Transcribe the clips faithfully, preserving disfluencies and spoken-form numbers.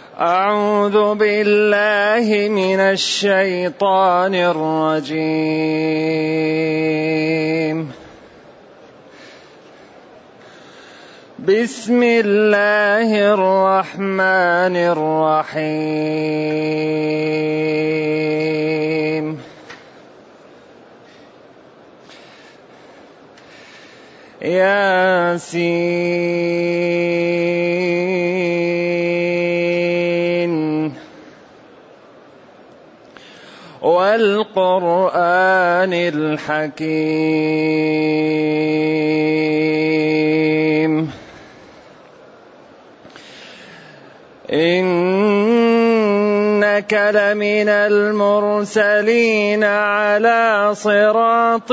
أعوذ بالله من الشيطان الرجيم. بسم الله الرحمن الرحيم. ياسين والقرآن الحكيم إنك لمن المرسلين على صراط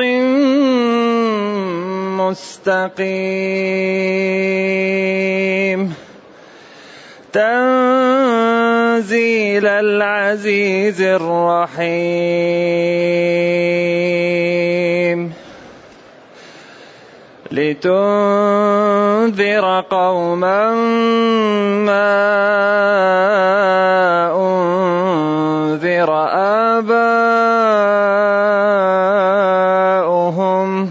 مستقيم تنزيل العزيز الرحيم لتنذر قوما ما أنذر آباؤهم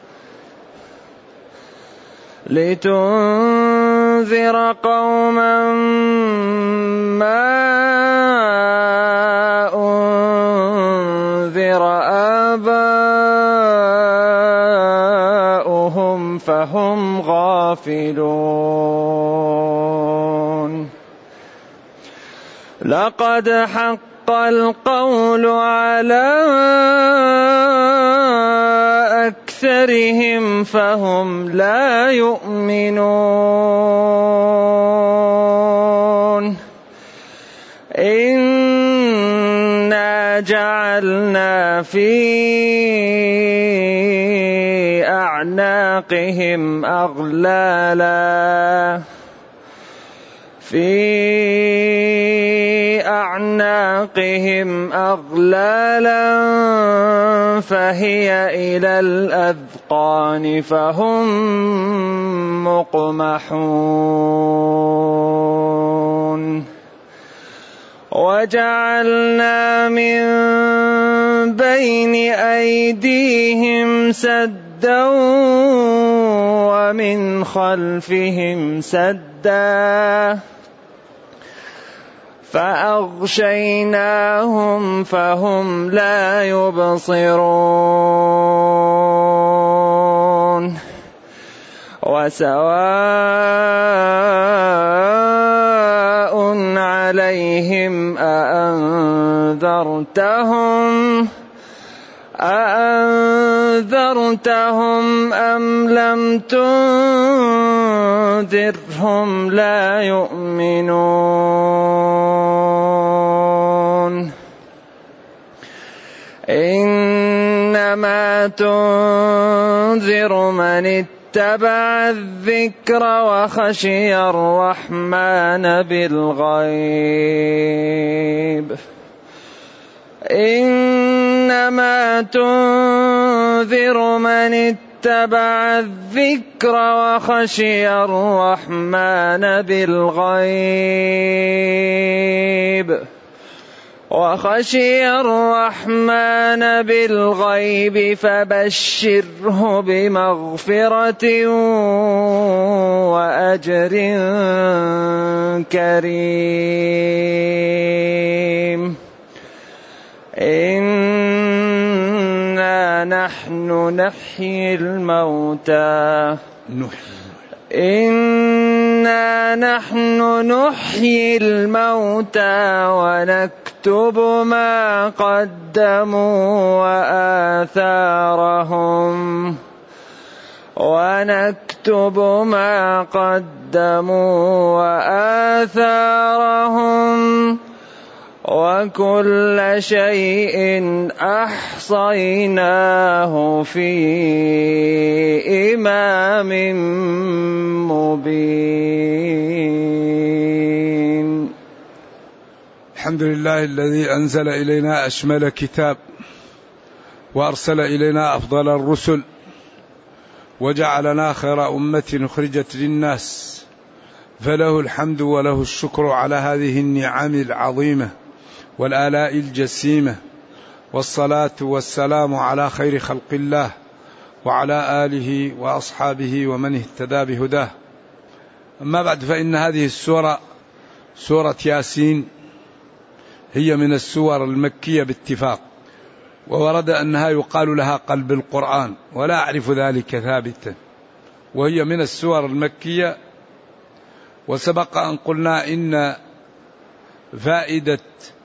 لتنذر قوما ما أنذر آباؤهم فهم غافلون. لقد حق القول على أكثرهم فهم لا يؤمنون. إنا جعلنا في أعناقهم أغلالا في أعناقهم أغلالا فهي إلى الأذقان فهم مقمحون. وجعلنا من بين أيديهم سدا ومن خلفهم سدا فأغشيناهم فهم لا يبصرون. وسواء عليهم أأنذرتهم أأنذرتهم أم لم تنذرهم لا يؤمنون. إنما تنذر من اتبع الذكر وخشي الرحمن بالغيب. إنما تنذر من اتبع الذكر وخشي الرحمن بالغيب وخشي الرحمن بالغيب فبشره بمغفرة وأجر كريم. إنا نحن نحيي الموتى إنا نحن نحيي الموتى ونكتب ما قدموا وآثارهم ونكتب ما قدموا وآثارهم وكل شيء أحصيناه في إمام مبين. الحمد لله الذي أنزل إلينا أشمل كتاب وأرسل إلينا أفضل الرسل وجعلنا خير أمة أخرجت للناس فله الحمد وله الشكر على هذه النعم العظيمة والآلاء الجسيمة، والصلاة والسلام على خير خلق الله وعلى آله وأصحابه ومن اهتدى بهداه. أما بعد، فإن هذه السورة سورة ياسين هي من السور المكية باتفاق، وورد أنها يقال لها قلب القرآن، ولا أعرف ذلك ثابتا، وهي من السور المكية. وسبق أن قلنا إن فائدة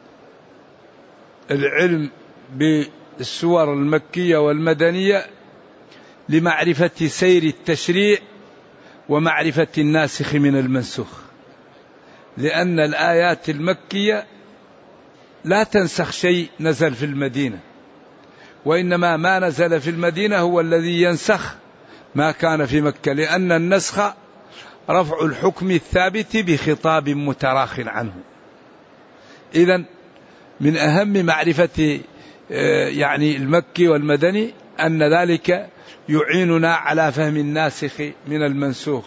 العلم بالسور المكية والمدنية لمعرفة سير التشريع ومعرفة الناسخ من المنسوخ، لأن الآيات المكية لا تنسخ شيء نزل في المدينة، وإنما ما نزل في المدينة هو الذي ينسخ ما كان في مكة، لأن النسخ رفع الحكم الثابت بخطاب متراخ عنه. إذن من أهم معرفة يعني المكي والمدني أن ذلك يعيننا على فهم الناسخ من المنسوخ.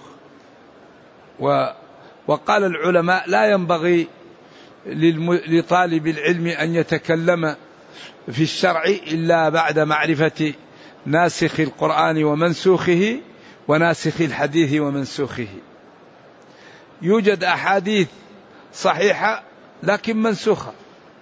وقال العلماء لا ينبغي لطالب العلم أن يتكلم في الشرع إلا بعد معرفة ناسخ القرآن ومنسوخه وناسخ الحديث ومنسوخه. يوجد أحاديث صحيحة لكن منسوخة،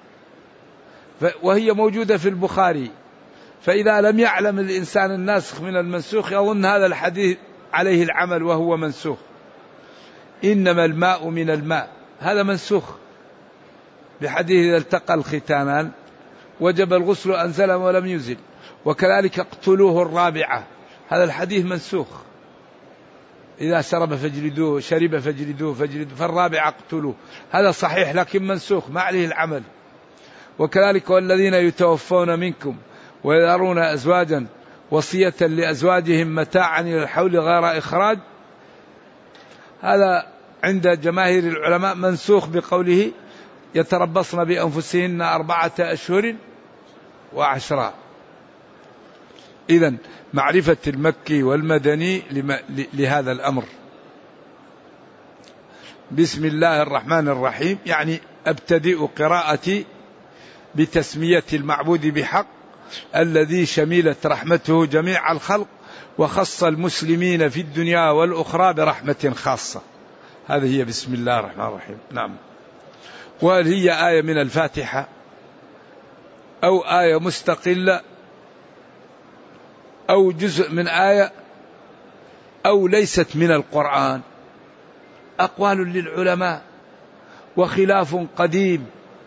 وهي موجودة في البخاري، فإذا لم يعلم الإنسان الناسخ من المنسوخ يظن هذا الحديث عليه العمل وهو منسوخ. إنما الماء من الماء، هذا منسوخ بحديث إذا التقى الختانان وجب الغسل أنزل ولم ينزل، وكذلك اقتلوه الرابعة، هذا الحديث منسوخ. إذا شرب فاجلدوه، شرب فاجلدوه فاجلدوه، فالرابعة اقتلوه، هذا صحيح لكن منسوخ ما عليه العمل. وكذلك والذين يتوفون منكم ويذرون أزواجا وصية لأزواجهم متاعا إلى الحول غير إخراج، هذا عند جماهير العلماء منسوخ بقوله يتربصن بأنفسهن أربعة أشهر وعشرة. إذن معرفة المكي والمدني لهذا الأمر. بسم الله الرحمن الرحيم، يعني أبتدئ قراءتي بتسمية المعبود بحق الذي شملت رحمته جميع الخلق، وخص المسلمين في الدنيا والأخرى برحمة خاصة. هذه هي بسم الله الرحمن الرحيم. نعم. وهل هي آية من الفاتحة أو آية مستقلة أو جزء من آية أو ليست من القرآن؟ أقوال للعلماء وخلاف قديم،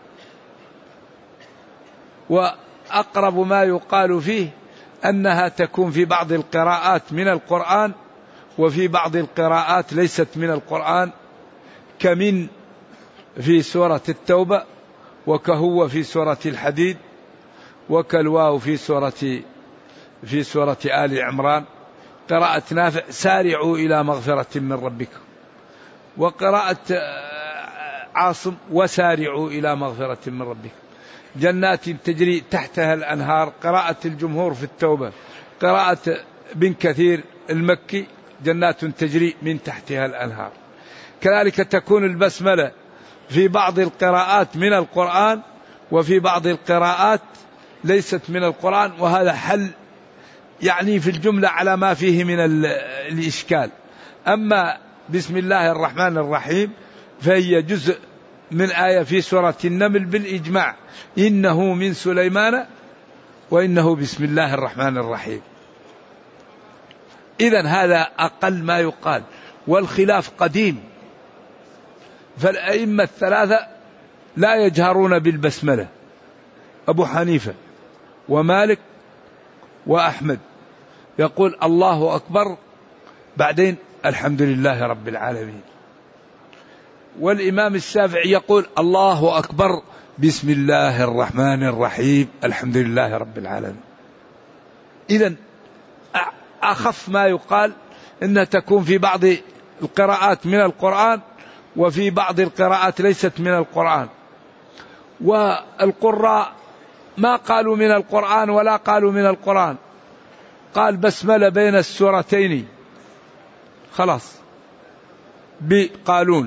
وأقرب ما يقال فيه أنها تكون في بعض القراءات من القرآن وفي بعض القراءات ليست من القرآن، كمن في سورة التوبة، وكهو في سورة الحديد، وكالواو في سورة في سورة آل عمران. قراءة نافع سارعوا إلى مغفرة من ربكم، وقراءة عاصم وسارعوا إلى مغفرة من ربكم. جنات تجري تحتها الأنهار، قراءة الجمهور في التوبة. قراءة بن كثير المكي جنات تجري من تحتها الأنهار. كذلك تكون البسملة في بعض القراءات من القرآن وفي بعض القراءات ليست من القرآن، وهذا حل يعني في الجملة على ما فيه من الإشكال. أما بسم الله الرحمن الرحيم فهي جزء من آية في سورة النمل بالإجماع، إنه من سليمان وإنه بسم الله الرحمن الرحيم. إذن هذا أقل ما يقال، والخلاف قديم، فالأئمة الثلاثة لا يجهرون بالبسملة، أبو حنيفة ومالك وأحمد يقول الله أكبر بعدين الحمد لله رب العالمين، والإمام الشافعي يقول الله أكبر بسم الله الرحمن الرحيم الحمد لله رب العالمين. إذن أخف ما يقال إنها تكون في بعض القراءات من القرآن وفي بعض القراءات ليست من القرآن. والقراء ما قالوا من القرآن ولا قالوا من القرآن، قال بسملة بين السورتين خلاص، بقالون.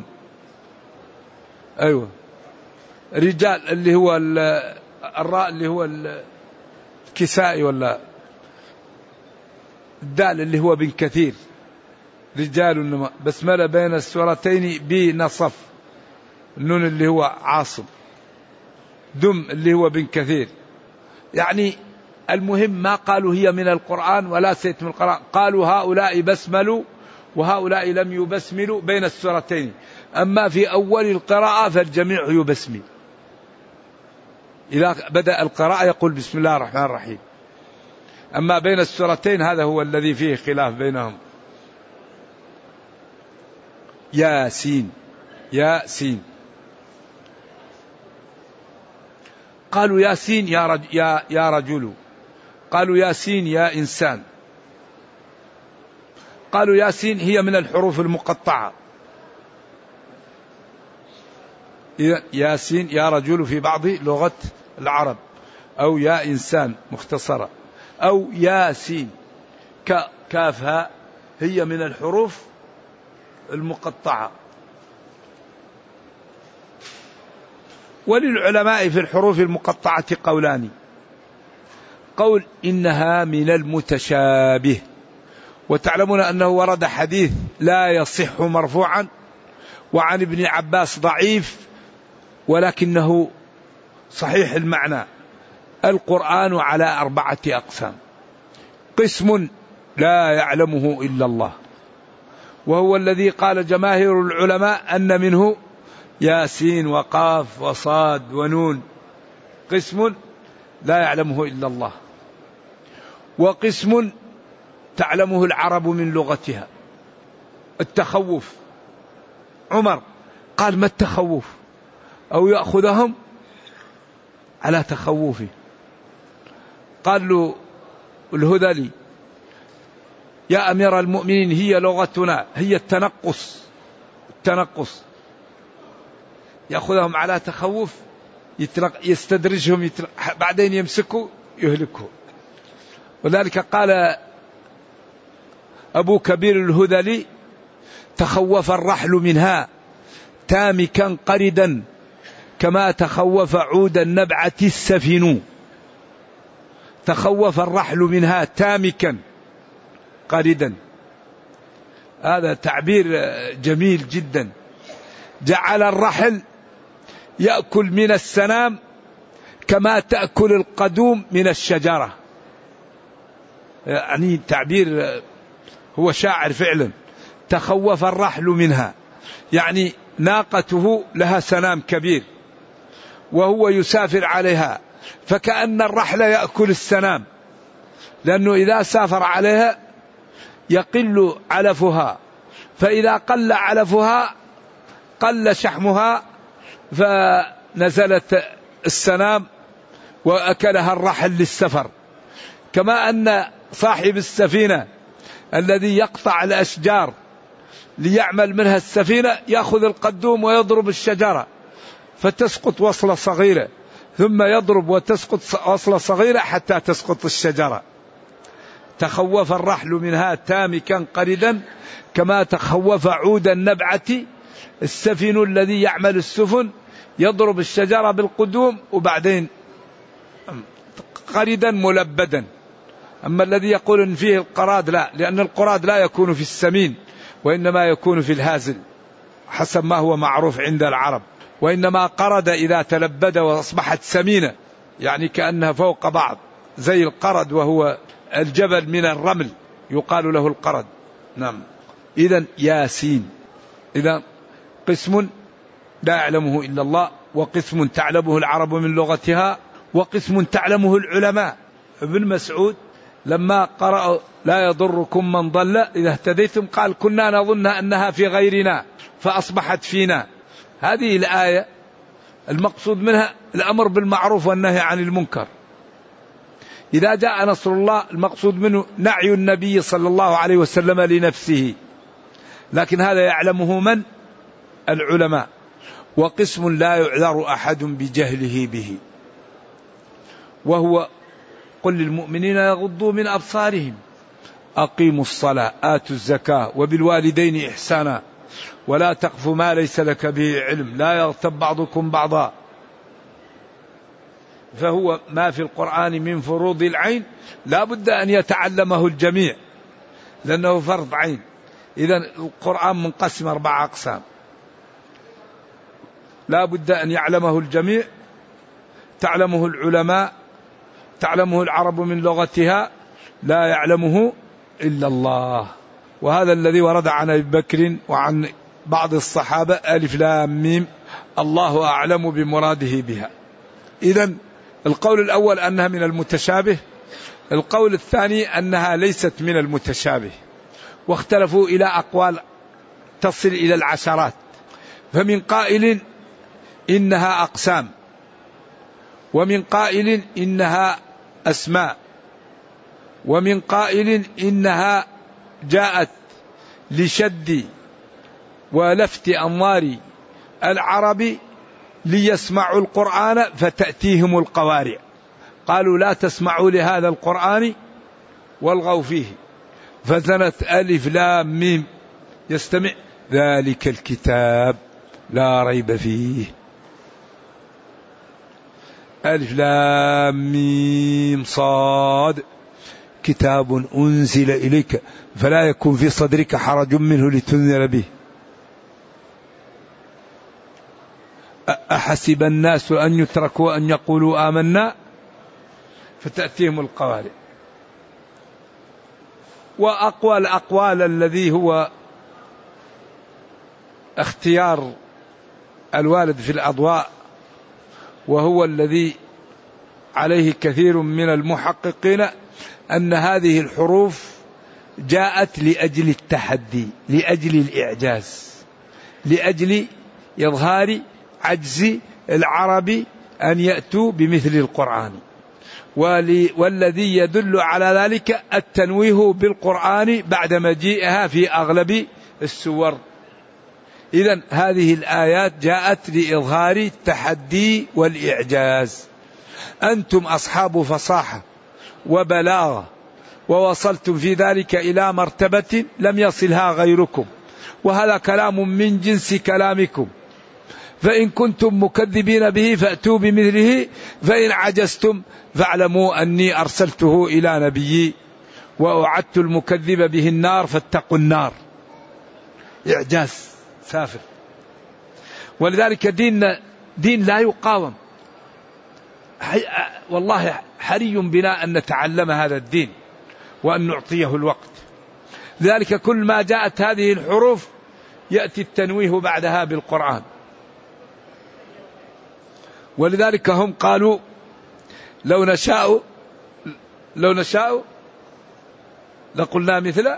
أيوة. رجال اللي هو الراء اللي هو الكسائي، ولا الدال اللي هو بن كثير. رجال بسملة بين السورتين بنصف. النون اللي هو عاصم. دم اللي هو بن كثير. يعني المهم ما قالوا هي من القرآن ولا سيت من القرآن، قالوا هؤلاء بسملوا وهؤلاء لم يبسملوا بين السورتين. أما في أول القراءة فالجميع يبسمل. إذا بدأ القراءة يقول بسم الله الرحمن الرحيم. أما بين السورتين هذا هو الذي فيه خلاف بينهم. ياسين ياسين. قالوا ياسين يا رجل, يا, يا رجل. قالوا ياسين يا إنسان. قالوا ياسين هي من الحروف المقطعة. ياسين يا رجل في بعض لغة العرب، أو يا إنسان مختصرة، أو ياسين كافها هي من الحروف المقطعة. وللعلماء في الحروف المقطعة قولان: قول إنها من المتشابه، وتعلمون أنه ورد حديث لا يصح مرفوعا، وعن ابن عباس ضعيف ولكنه صحيح المعنى: القرآن على أربعة أقسام، قسم لا يعلمه إلا الله، وهو الذي قال جماهير العلماء أن منه ياسين وقاف وصاد ونون، قسم لا يعلمه إلا الله، وقسم تعلمه العرب من لغتها. التخوف، عمر قال ما التخوف؟ أو يأخذهم على تخوفه. قال له الهذلي يا أمير المؤمنين هي لغتنا، هي التنقص، التنقص يأخذهم على تخوف، يستدرجهم، يتلق... بعدين يمسكوا يهلكوا. وذلك قال أبو كبير الهذلي تخوف الرحل منها تامكا قردا كما تخوف عود النبعة السفن. تخوف الرحل منها تامكا قردا، هذا تعبير جميل جدا. جعل الرحل يأكل من السنام كما تأكل القدوم من الشجرة، يعني تعبير هو شاعر فعلا. تخوف الرحل منها يعني ناقته لها سنام كبير وهو يسافر عليها، فكأن الرحل يأكل السنام، لأنه إذا سافر عليها يقل علفها، فإذا قل علفها قل شحمها، فنزلت السنام وأكلها الرحل للسفر. كما أن صاحب السفينة الذي يقطع الأشجار ليعمل منها السفينة يأخذ القدوم ويضرب الشجرة فتسقط وصلة صغيرة، ثم يضرب وتسقط وصلة صغيرة حتى تسقط الشجرة. تخوف الرحل منها تامكا قردا كما تخوف عود النبعة السفن الذي يعمل السفن، يضرب الشجرة بالقدوم وبعدين قردا ملبدا. أما الذي يقول إن فيه القراد لا، لأن القراد لا يكون في السمين وإنما يكون في الهازل حسب ما هو معروف عند العرب، وإنما قرد إذا تلبد وأصبحت سمينة، يعني كأنها فوق بعض زي القرد، وهو الجبل من الرمل يقال له القرد. نعم. إذن ياسين، إذا قسم لا يعلمه إلا الله، وقسم تعلمه العرب من لغتها، وقسم تعلمه العلماء. ابن مسعود لما قرأ لا يضركم من ضل إذا اهتديتم قال كنا نظن أنها في غيرنا فأصبحت فينا. هذه الآية المقصود منها الأمر بالمعروف والنهي عن المنكر. إذا جاء نصر الله المقصود منه نعي النبي صلى الله عليه وسلم لنفسه، لكن هذا يعلمه من؟ العلماء. وقسم لا يعذر أحد بجهله به، وهو قل للمؤمنين يغضوا من أبصارهم، أقيموا الصلاة، آتوا الزكاة، وبالوالدين إحسانا، ولا تقف ما ليس لك به علم، لا يغتب بعضكم بعضا. فهو ما في القرآن من فروض العين لا بد أن يتعلمه الجميع لأنه فرض عين. إذن القرآن منقسم أربع أقسام، لا بد أن يعلمه الجميع، تعلمه العلماء، تعلمه العرب من لغتها، لا يعلمه إلا الله. وهذا الذي ورد عن أبي بكر وعن بعض الصحابة: ألف لام ميم الله أعلم بمراده بها. إذن القول الأول أنها من المتشابه، القول الثاني أنها ليست من المتشابه، واختلفوا إلى أقوال تصل إلى العشرات. فمن قائل إنها أقسام، ومن قائل إنها أسماء، ومن قائل إنها جاءت لشد ولفت أنظار العرب ليسمعوا القرآن فتأتيهم القوارع، قالوا لا تسمعوا لهذا القرآن والغوا فيه، فزنت ألف لام ميم يستمع ذلك الكتاب لا ريب فيه. ألف لام ميم صاد كتاب أنزل إليك فلا يكن في صدرك حرج منه لتنذر به. أحسب الناس أن يتركوا أن يقولوا آمنا فتأتيهم القوارع. وأقوى الأقوال الذي هو اختيار الوالد في الأضواء، وهو الذي عليه كثير من المحققين، أن هذه الحروف جاءت لأجل التحدي، لأجل الإعجاز، لأجل إظهار عجز العرب أن يأتوا بمثل القرآن. والذي يدل على ذلك التنويه بالقرآن بعد مجيئها في أغلب السور. إذن هذه الآيات جاءت لإظهار التحدي والإعجاز. أنتم أصحاب فصاحة وبلاغة، ووصلتم في ذلك إلى مرتبة لم يصلها غيركم، وهذا كلام من جنس كلامكم، فإن كنتم مكذبين به فأتوا بمثله، فإن عجزتم فاعلموا أني أرسلته إلى نبيي وأعدت المكذب به النار فاتقوا النار. إعجاز سافر. ولذلك دين دين لا يقاوم. والله حري بنا أن نتعلم هذا الدين وأن نعطيه الوقت. لذلك كل ما جاءت هذه الحروف يأتي التنويه بعدها بالقرآن. ولذلك هم قالوا لو نشاء لو نشاء لقلنا مثل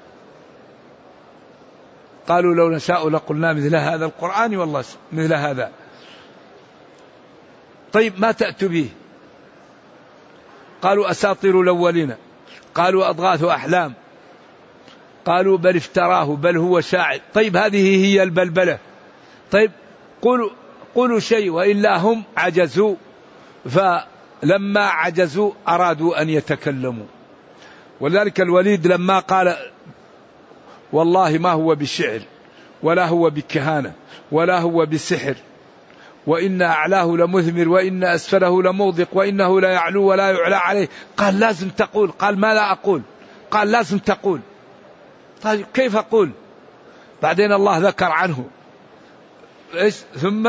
قالوا لو نشاء لقلنا مثل هذا القرآن والله مثل هذا. طيب ما تأتوا به؟ قالوا أساطير الأولين، قالوا أضغاث أحلام، قالوا بل افتراه بل هو شاعر. طيب هذه هي البلبلة. طيب قولوا قولوا شيء، وإلا هم عجزوا، فلما عجزوا أرادوا أن يتكلموا. ولذلك الوليد لما قال والله ما هو بشعر ولا هو بكهانة ولا هو بسحر، وإن أعلاه لمثمر وإن أسفله لموضق وإنه لا يعلو ولا يعلى عليه، قال لازم تقول. قال ما لا أقول؟ قال لازم تقول. طيب كيف أقول؟ بعدين الله ذكر عنه إيش؟ ثم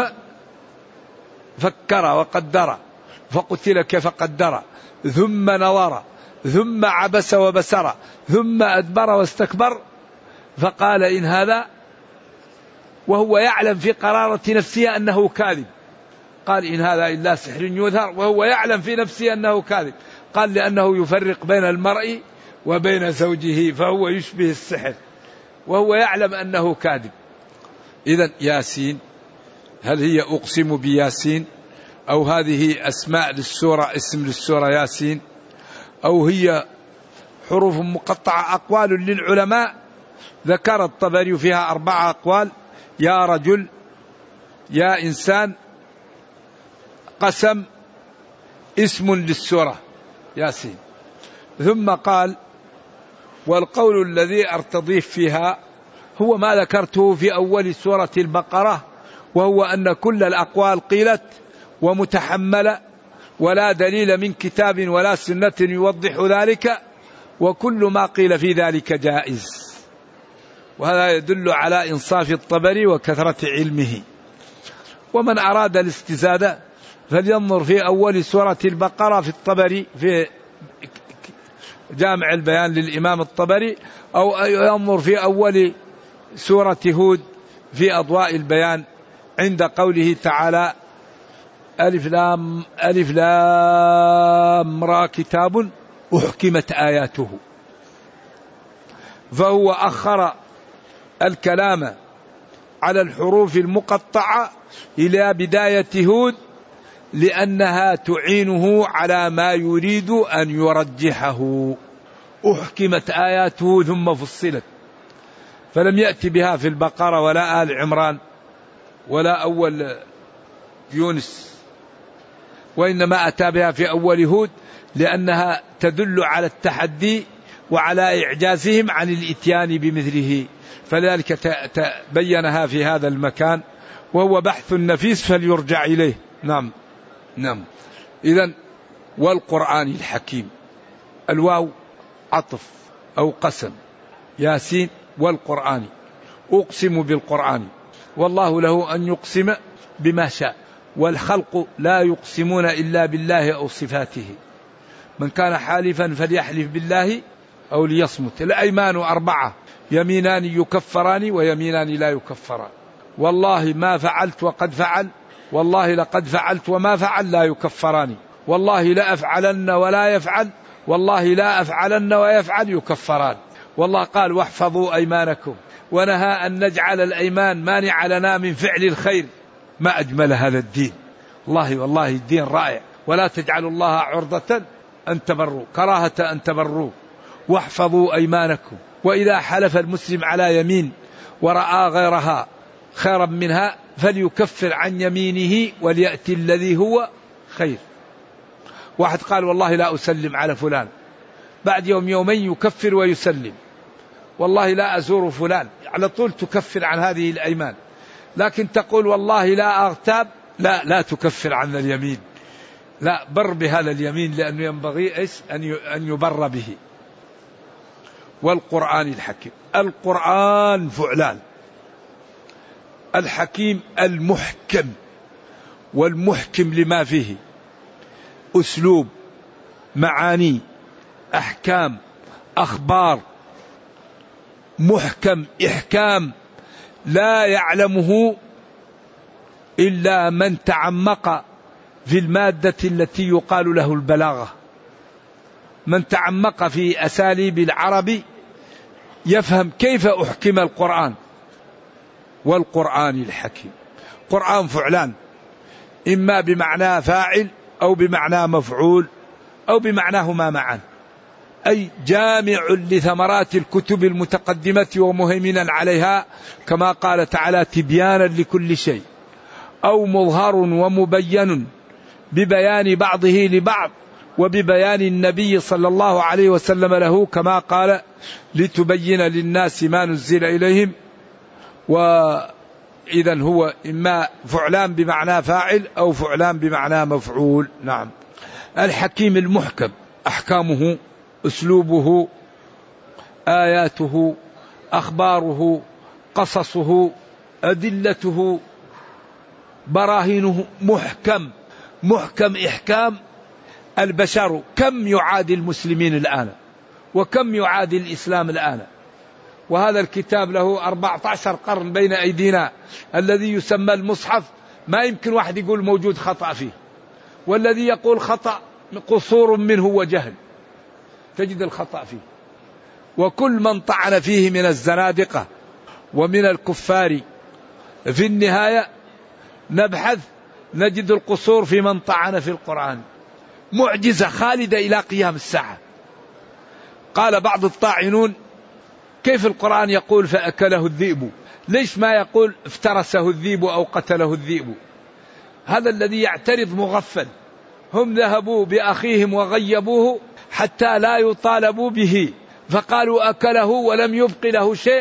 فكر وقدر فقتل كيف قدر، ثم نظر ثم عبس وبسر ثم أدبر واستكبر، فقال إن هذا، وهو يعلم في قرارة نفسه أنه كاذب. قال إن هذا إلا سحر يظهر، وهو يعلم في نفسه أنه كاذب. قال لأنه يفرق بين المرء وبين زوجه فهو يشبه السحر، وهو يعلم أنه كاذب. إذن ياسين، هل هي أقسم بياسين، أو هذه أسماء للسورة، اسم للسورة ياسين، أو هي حروف مقطعة؟ أقوال للعلماء ذكر الطبري فيها أربعة أقوال: يا رجل، يا إنسان، قسم، اسم للسورة ياسين. ثم قال: والقول الذي أرتضيه فيها هو ما ذكرته في أول سورة البقرة، وهو أن كل الأقوال قيلت ومتحملة، ولا دليل من كتاب ولا سنة يوضح ذلك، وكل ما قيل في ذلك جائز. وهذا يدل على إنصاف الطبري وكثرة علمه. ومن أراد الاستزادة فلينظر في أول سورة البقرة في الطبري في جامع البيان للإمام الطبري، أو ينظر في أول سورة هود في أضواء البيان عند قوله تعالى ألف لام ألف لام را كتاب أحكمت آياته. فهو أخر الكلام على الحروف المقطعة إلى بداية هود لأنها تعينه على ما يريد أن يرجحه. أحكمت آياته ثم فصلت، فلم يأتي بها في البقرة ولا آل عمران ولا أول يونس، وإنما أتى بها في أول هود لأنها تدل على التحدي وعلى إعجازهم عن الإتيان بمثله، فلذلك تبينها في هذا المكان، وهو بحث نفيس فليرجع إليه. نعم نعم. إذن والقرآن الحكيم، الواو عطف أو قسم، ياسين والقرآن، أقسم بالقرآن، والله له أن يقسم بما شاء، والخلق لا يقسمون إلا بالله أو صفاته، من كان حالفا فليحلف بالله أو ليصمت. الأيمان أربعة، يمينان يكفران ويمينان لا يكفران، والله ما فعلت وقد فعل، والله لقد فعلت وما فعل لا يكفران، والله لا أفعلن ولا يفعل، والله لا أفعلن ويفعل يكفران. والله قال واحفظوا أيمانكم، ونهى أن نجعل الأيمان مانع لنا من فعل الخير. ما أجمل هذا الدين، الله والله الدين رائع. ولا تجعلوا الله عرضة أن تبروا، كراهة أن تبروا، واحفظوا أيمانكم. وإذا حلف المسلم على يمين ورأى غيرها خيرا منها فليكفر عن يمينه وليأتي الذي هو خير. واحد قال والله لا أسلم على فلان، بعد يوم يومين يكفر ويسلم، والله لا أزور فلان، على طول تكفر عن هذه الأيمان. لكن تقول والله لا أغتاب، لا لا تكفر عن اليمين، لا بر بهذا اليمين، لأنه ينبغي إيش أن يبر به. والقرآن الحكيم، القرآن فعلان، الحكيم المحكم، والمحكم لما فيه أسلوب، معاني، أحكام، أخبار، محكم إحكام لا يعلمه إلا من تعمق في المادة التي يقال له البلاغة. من تعمق في أساليب العرب يفهم كيف أحكم القرآن. والقرآن الحكيم، قرآن فعلان، إما بمعنى فاعل أو بمعنى مفعول أو بمعناهما معا، أي جامع لثمرات الكتب المتقدمة ومهيمنا عليها، كما قال تعالى تبيانا لكل شيء، أو مظهر ومبين ببيان بعضه لبعض وببيان النبي صلى الله عليه وسلم له، كما قال لتبين للناس ما نزل إليهم. وإذن هو إما فعلان بمعنى فاعل أو فعلان بمعنى مفعول. نعم. الحكيم المحكم، أحكامه، أسلوبه، آياته، أخباره، قصصه، أدلته، براهينه، محكم. محكم إحكام البشر كم يعادي المسلمين الآن، وكم يعادي الإسلام الآن، وهذا الكتاب له أربعة عشر قرن بين أيدينا الذي يسمى المصحف، ما يمكن واحد يقول موجود خطأ فيه، والذي يقول خطأ قصور منه وجهل، تجد الخطأ فيه. وكل من طعن فيه من الزنادقة ومن الكفار في النهاية نبحث نجد القصور في من طعن في القرآن. معجزة خالدة إلى قيام الساعة. قال بعض الطاعنون كيف القرآن يقول فأكله الذئب، ليش ما يقول افترسه الذئب أو قتله الذئب؟ هذا الذي يعترض مغفل. هم ذهبوا بأخيهم وغيبوه حتى لا يطالبوا به، فقالوا أكله ولم يبق له شيء،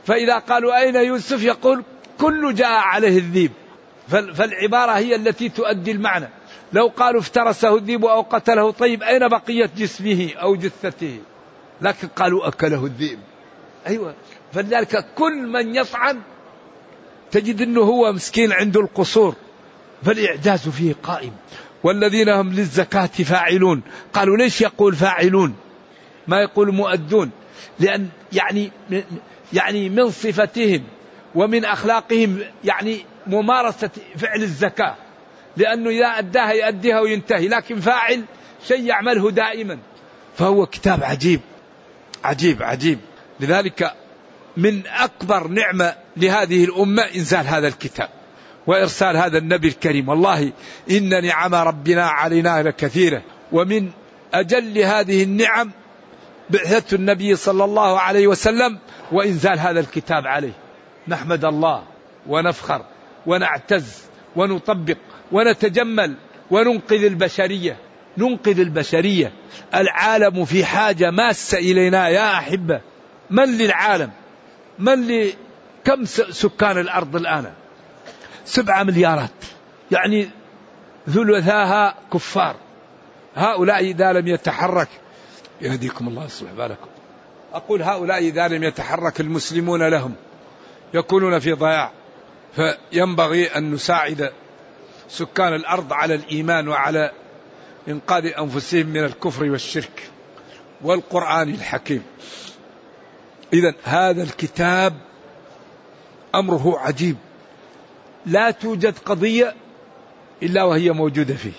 فإذا قالوا أين يوسف يقول كل جاء عليه الذيب. فالعبارة هي التي تؤدي المعنى. لو قالوا افترسه الذيب أو قتله طيب أين بقية جسمه أو جثته؟ لكن قالوا أكله الذئب. أيوة. فلذلك كل من يطعن تجد أنه هو مسكين عنده القصور، فالإعجاز فيه قائم. والذين هم للزكاة فاعلون، قالوا ليش يقول فاعلون ما يقول مؤدون؟ لأن يعني يعني من صفتهم ومن أخلاقهم يعني ممارسة فعل الزكاة، لأنه إذا أداها يؤديها وينتهي، لكن فاعل شيء يعمله دائما. فهو كتاب عجيب عجيب عجيب. لذلك من أكبر نعمة لهذه الأمة إنزال هذا الكتاب وإرسال هذا النبي الكريم. والله إن نعم ربنا علينا لكثيرة، ومن أجل هذه النعم بعثة النبي صلى الله عليه وسلم وإنزال هذا الكتاب عليه. نحمد الله ونفخر ونعتز ونطبق ونتجمل وننقذ البشرية. ننقذ البشرية. العالم في حاجة ماسة إلينا يا أحبة. من للعالم؟ من ل... كم سكان الأرض الآن؟ سبعة مليارات، يعني ثلثاها كفار. هؤلاء إذا لم يتحرك يهديكم الله يصلح بالكم. أقول هؤلاء إذا لم يتحرك المسلمون لهم يكونون في ضياع. فينبغي أن نساعد سكان الأرض على الإيمان وعلى إنقاذ أنفسهم من الكفر والشرك والقرآن الحكيم. إذن هذا الكتاب أمره عجيب، لا توجد قضية إلا وهي موجودة فيه.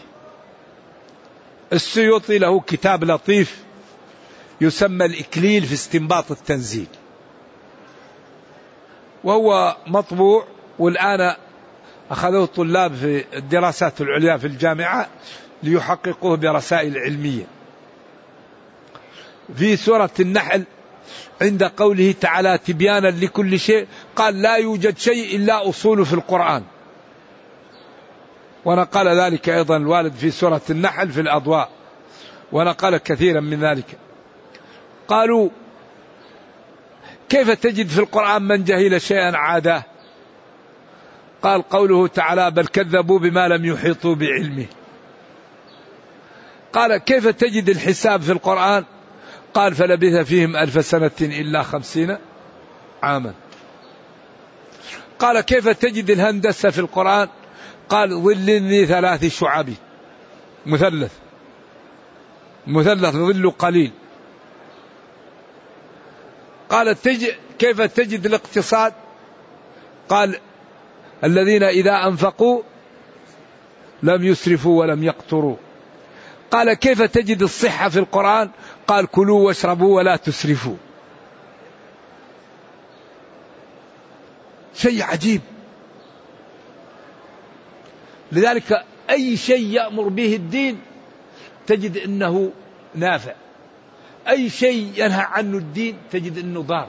السيوطي له كتاب لطيف يسمى الإكليل في استنباط التنزيل، وهو مطبوع والآن أخذوه الطلاب في الدراسات العليا في الجامعة ليحققوه برسائل علمية. في سورة النحل عند قوله تعالى تبيانا لكل شيء قال لا يوجد شيء إلا أصول في القرآن، ونقل ذلك أيضا الوالد في سورة النحل في الأضواء، ونقل كثيرا من ذلك. قالوا كيف تجد في القرآن من جهل شيئا عاداه؟ قال قوله تعالى بل كذبوا بما لم يحيطوا بعلمه. قال كيف تجد الحساب في القرآن؟ قال فلبث فيهم ألف سنة إلا خمسين عاما. قال كيف تجد الهندسة في القرآن؟ قال ظل ذي ثلاث شعب، مثلث مثلث ظل قليل. قال تجد كيف تجد الاقتصاد؟ قال الذين إذا أنفقوا لم يسرفوا ولم يقتروا. قال كيف تجد الصحة في القرآن؟ قال كلوا واشربوا ولا تسرفوا. شيء عجيب. لذلك أي شيء يأمر به الدين تجد أنه نافع، أي شيء ينهى عنه الدين تجد أنه ضار.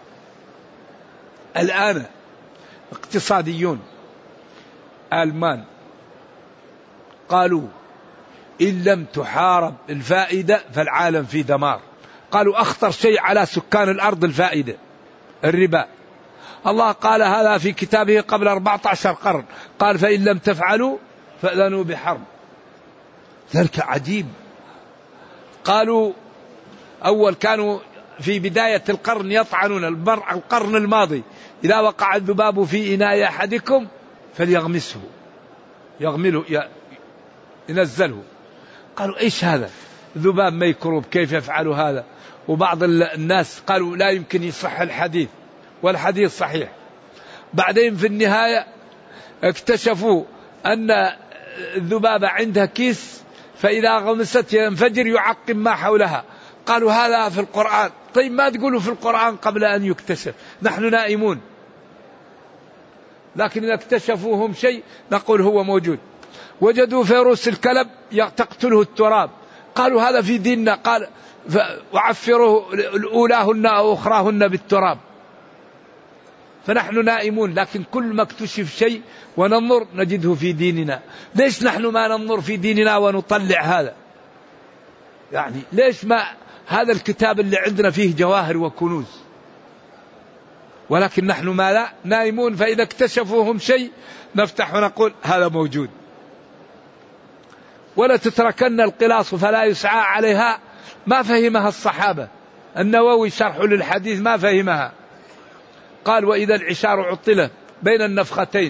الآن اقتصاديون ألمان قالوا إن لم تحارب الفائدة فالعالم في دمار. قالوا أخطر شيء على سكان الأرض الفائدة، الربا. الله قال هذا في كتابه قبل أربعة عشر قرن، قال فإن لم تفعلوا فأذنوا بحرب. ذلك عجيب. قالوا أول كانوا في بداية القرن يطعنون المرء القرن الماضي إذا وقع الذباب في إناء أحدكم فليغمسه، يغمله ينزله. قالوا إيش هذا؟ ذباب ميكروب كيف يفعل هذا؟ وبعض الناس قالوا لا يمكن يصح الحديث، والحديث صحيح. بعدين في النهاية اكتشفوا أن الذبابة عندها كيس فإذا غمست ينفجر يعقم ما حولها. قالوا هذا في القرآن. طيب ما تقولوا في القرآن قبل أن يكتشف؟ نحن نائمون. لكن إذا اكتشفوهم شيء نقول هو موجود. وجدوا فيروس الكلب تقتله التراب، قالوا هذا في ديننا. قال وعفروه الأولاهن أو أخراهن بالتراب. فنحن نائمون، لكن كل ما اكتشف شيء وننظر نجده في ديننا. ليش نحن ما ننظر في ديننا ونطلع هذا؟ يعني ليش ما هذا الكتاب اللي عندنا فيه جواهر وكنوز؟ ولكن نحن ما لا نائمون، فإذا اكتشفوهم شيء نفتح ونقول هذا موجود. ولا تتركن القلاص فلا يسعى عليها، ما فهمها الصحابة. النووي شرح للحديث ما فهمها، قال وإذا العشار عطلت بين النفختين،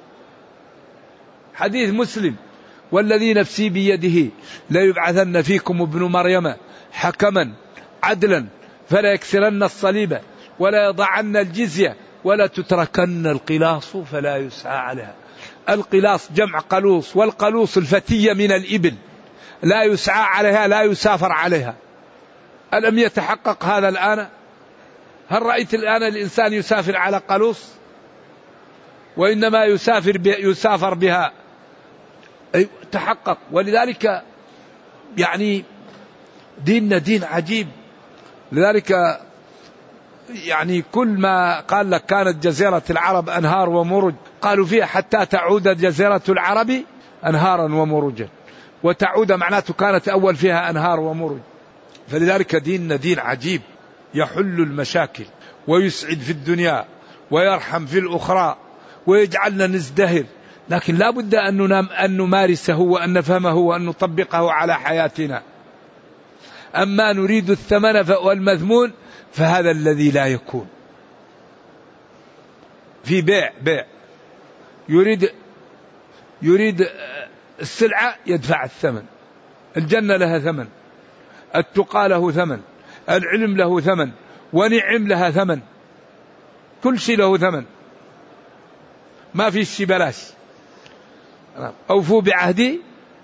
حديث مسلم، والذي نفسي بيده لا يبعثن فيكم ابن مريم حكما عدلا فلا يكسرن الصليب ولا يضعن الجزية ولا تتركن القلاص فلا يسعى عليها. القلاص جمع قلوص، والقلوص الفتية من الإبل، لا يسعى عليها، لا يسافر عليها. ألم يتحقق هذا الآن؟ هل رأيت الآن الإنسان يسافر على قلوص؟ وإنما يسافر يسافر بها. أي تحقق. ولذلك يعني ديننا دين عجيب. لذلك يعني كل ما قال لك كانت جزيرة العرب أنهار ومرج، قالوا فيها حتى تعود جزيرة العرب أنهارا ومرجا، وتعود معناته كانت أول فيها أنهار ومرج. فلذلك ديننا دين عجيب، يحل المشاكل ويسعد في الدنيا ويرحم في الأخرى ويجعلنا نزدهر، لكن لا بد أن نمارسه وأن نفهمه وأن نطبقه على حياتنا. أما نريد الثمن والمذمون فهذا الذي لا يكون. في بيع بيع يريد يريد السلعة يدفع الثمن. الجنة لها ثمن، التقى له ثمن، العلم له ثمن، ونعم لها ثمن، كل شيء له ثمن، ما في شيء بلاش. أوفوا بعهدي.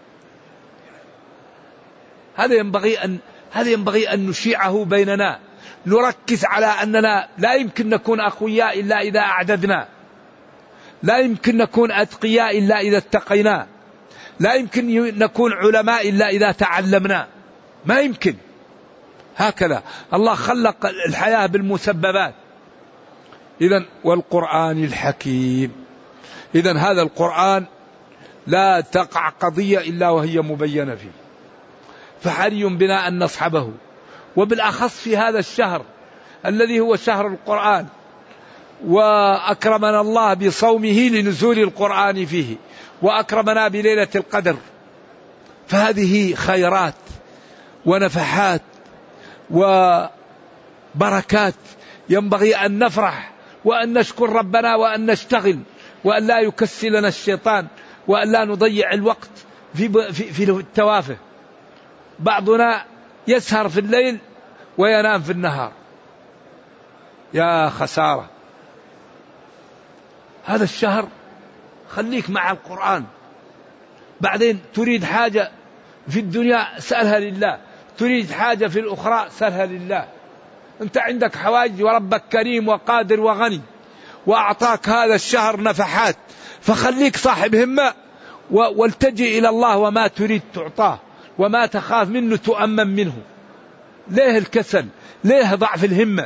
هذا ينبغي أن هذا ينبغي أن نشيعه بيننا، نركز على أننا لا يمكن نكون أقوياء إلا إذا أعددنا، لا يمكن نكون أتقياء إلا إذا اتقينا، لا يمكن نكون علماء إلا إذا تعلمنا، ما يمكن. هكذا الله خلق الحياة بالمسببات. إذن والقرآن الحكيم، إذن هذا القرآن لا تقع قضية إلا وهي مبينة فيه، فحري بنا أن نصحبه، وبالأخص في هذا الشهر الذي هو شهر القرآن، وأكرمنا الله بصومه لنزول القرآن فيه، وأكرمنا بليلة القدر. فهذه خيرات ونفحات وبركات ينبغي أن نفرح وأن نشكر ربنا وأن نشتغل، وأن لا يكسلنا الشيطان، وأن لا نضيع الوقت في, في, في التوافه. بعضنا يسهر في الليل وينام في النهار، يا خسارة. هذا الشهر خليك مع القرآن. بعدين تريد حاجة في الدنيا سألها لله، تريد حاجة في الأخرى سألها لله. أنت عندك حوائج وربك كريم وقادر وغني، وأعطاك هذا الشهر نفحات، فخليك صاحب همة والتجئ إلى الله، وما تريد تعطاه، وما تخاف منه تؤمن منه. ليه الكسل؟ ليه ضعف الهمة؟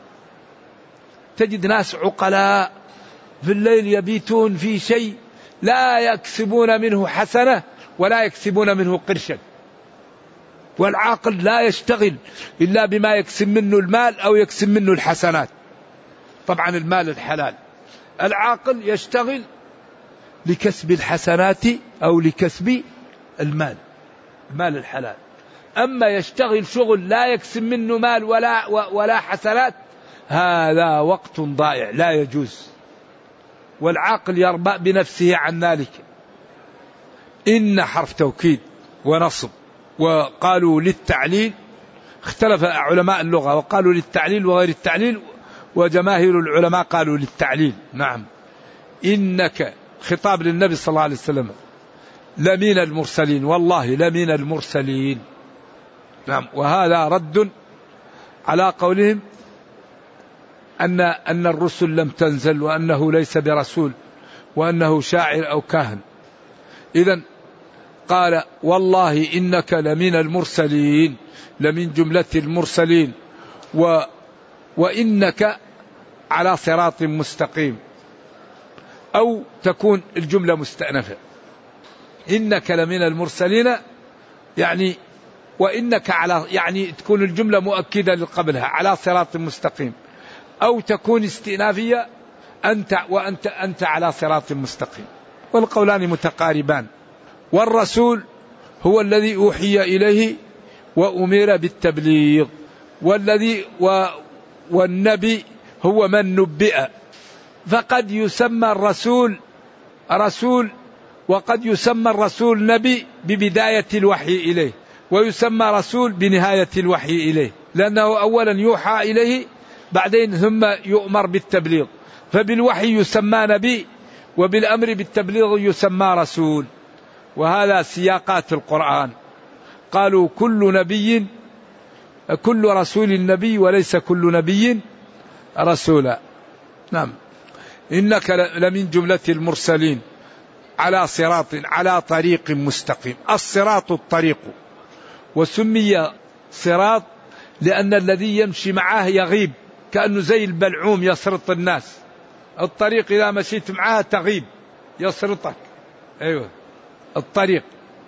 تجد ناس عقلاء في الليل يبيتون في شيء لا يكسبون منه حسنة ولا يكسبون منه قرشا. والعاقل لا يشتغل إلا بما يكسب منه المال أو يكسب منه الحسنات، طبعا المال الحلال. العاقل يشتغل لكسب الحسنات أو لكسب المال، المال الحلال. أما يشتغل شغل لا يكسب منه مال ولا, ولا حسنات، هذا وقت ضائع لا يجوز. والعاقل يربأ بنفسه عن ذلك. إن حرف توكيد ونصب، وقالوا للتعليل، اختلف علماء اللغة وقالوا للتعليل وغير التعليل، وجماهير العلماء قالوا للتعليل. نعم. إنك خطاب للنبي صلى الله عليه وسلم لمن المرسلين، والله لمن المرسلين. نعم. وهذا رد على قولهم أن أن الرسل لم تنزل، وأنه ليس برسول، وأنه شاعر أو كاهن. إذن قال والله إنك لمن المرسلين، لمن جملة المرسلين، و وإنك على صراط مستقيم، أو تكون الجملة مستأنفة. إنك لمن المرسلين يعني وإنك على، يعني تكون الجملة مؤكدة لقبلها، على صراط مستقيم، أو تكون استئنافية أنت وأنت أنت على صراط مستقيم، والقولان متقاربان. والرسول هو الذي أوحي إليه وأمر بالتبليغ، والذي و والنبي هو من نبئ. فقد يسمى الرسول رسول، وقد يسمى الرسول نبي ببداية الوحي إليه، ويسمى رسول بنهاية الوحي إليه، لأنه أولا يوحى إليه بعدين ثم يؤمر بالتبليغ. فبالوحي يسمى نبي، وبالأمر بالتبليغ يسمى رسول. وهذا سياقات القرآن. قالوا كل نبي كل رسول نبي وليس كل نبي رسولا. نعم. إنك لمن جملة المرسلين على صراط على طريق مستقيم. الصراط الطريق، وسمي صراط لأن الذي يمشي معه يغيب، كأنه زي البلعوم يسرط الناس. الطريق إذا مشيت معها تغيب يسرطك. أيوة الطريق.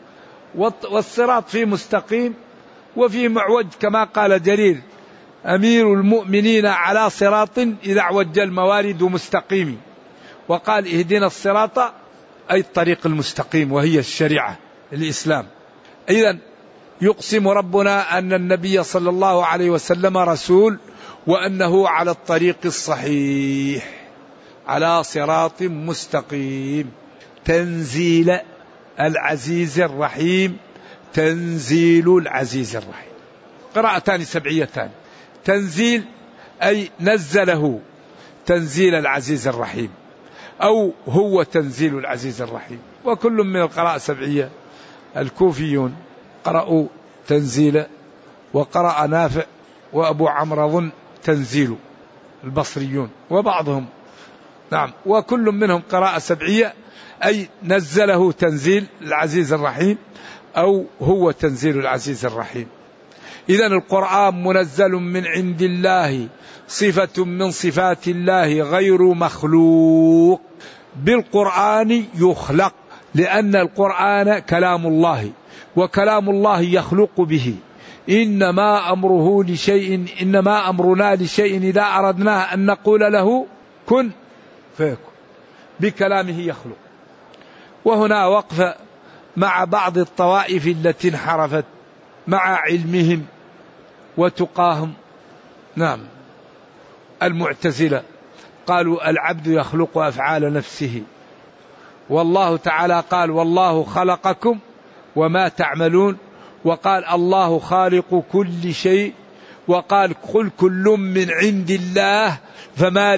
والصراط فيه مستقيم وفيه معوج، كما قال جرير: أمير المؤمنين على صراط إذا اعوج الموارد مستقيم. وقال: اهدنا الصراط، أي الطريق المستقيم، وهي الشريعة الإسلام. إذن يقسم ربنا أن النبي صلى الله عليه وسلم رسول، وأنه على الطريق الصحيح على صراط مستقيم. تنزيل العزيز الرحيم. تنزيل العزيز الرحيم. قراءتان سبعيتان. تنزيل أي نزله تنزيل العزيز الرحيم، أو هو تنزيل العزيز الرحيم. وكل من القراءة سبعية. الكوفيون قرأوا تنزيل، وقرأ نافع وأبو عمرو ظن تنزيل، البصريون وبعضهم. نعم. وكل منهم قراءة سبعية، أي نزله تنزيل العزيز الرحيم، أو هو تنزيل العزيز الرحيم. إذن القرآن منزل من عند الله، صفة من صفات الله، غير مخلوق. بالقرآن يخلق، لأن القرآن كلام الله، وكلام الله يخلق به. إنما أمره لشيء إنما أمرنا لشيء إذا أردناه أن نقول له كن فيكون. بكلامه يخلق. وهنا وقف مع بعض الطوائف التي انحرفت مع علمهم وتقاهم. نعم. المعتزلة قالوا العبد يخلق أفعال نفسه، والله تعالى قال: والله خلقكم وما تعملون. وقال: الله خالق كل شيء. وقال: قل كل من عند الله فما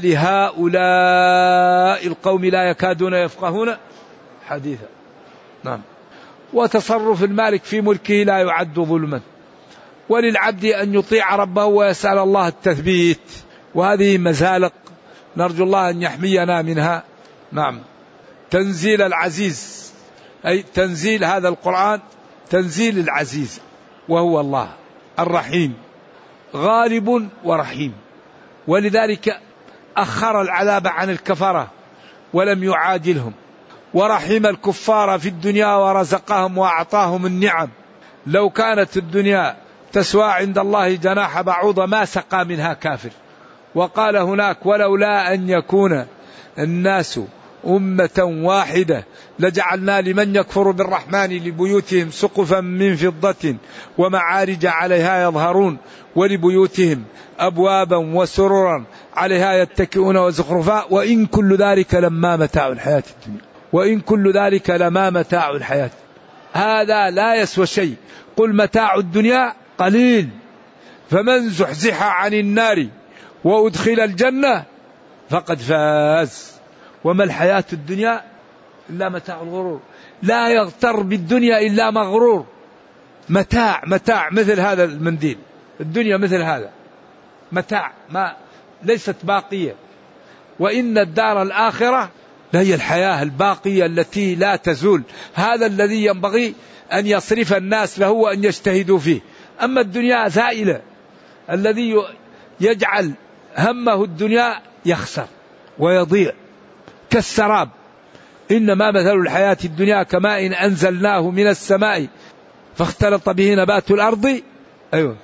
لهؤلاء القوم لا يكادون يفقهون حديثا. نعم. وتصرف المالك في ملكه لا يعد ظلما، وللعبد أن يطيع ربه ويسأل الله التثبيت. وهذه مزالق نرجو الله أن يحمينا منها. نعم. تنزيل العزيز، أي تنزيل هذا القرآن تنزيل العزيز، وهو الله الرحيم، غالب ورحيم. ولذلك أخر العذاب عن الكفرة ولم يعاجلهم، ورحم الكفار في الدنيا ورزقهم وأعطاهم النعم. لو كانت الدنيا تسوى عند الله جناح بعوضة ما سقى منها كافر. وقال هناك: ولولا أن يكون الناس أمة واحدة لجعلنا لمن يكفر بالرحمن لبيوتهم سقفا من فضة ومعارج عليها يظهرون، ولبيوتهم أبوابا وسررا عليها يتكئون وزخرفا، وإن كل ذلك لما متاع الحياة الدنيا وإن كل ذلك لما متاع الحياة. هذا لا يسوى شيء. قل متاع الدنيا قليل، فمن زحزح عن النار وأدخل الجنة فقد فاز، وما الحياة الدنيا إلا متاع الغرور. لا يغتر بالدنيا إلا مغرور. متاع متاع مثل هذا المنديل، الدنيا مثل هذا متاع، ما ليست باقية. وإن الدار الآخرة هي الحياة الباقية التي لا تزول. هذا الذي ينبغي أن يصرف الناس له وأن يجتهدوا فيه. أما الدنيا زائلة، الذي يجعل همه الدنيا يخسر ويضيع كالسراب. إنما مثل الحياة الدنيا كماء أنزلناه من السماء فاختلط به نبات الأرض أيوة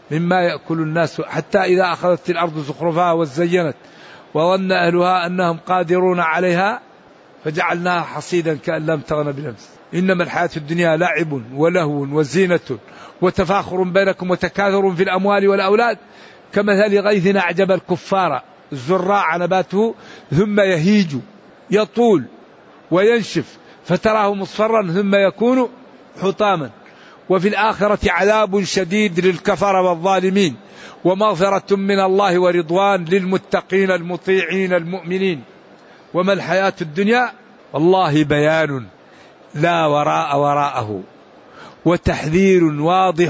مما يأكل الناس، حتى إذا أخذت الأرض زخرفها وزينت وظن أهلها أنهم قادرون عليها فجعلناها حصيدا كأن لم تغن بالأمس. إنما الحياة الدنيا لعب ولهو وزينة وتفاخر بينكم وتكاثر في الأموال والأولاد كمثل غيث أعجب الكفار الزراع نباته ثم يهيج يطول وينشف فتراه مصفرا ثم يكون حطاما. وفي الآخرة عذاب شديد للكفر والظالمين ومغفرة من الله ورضوان للمتقين المطيعين المؤمنين. وما الحياة الدنيا والله بيان لا وراء وراءه وتحذير واضح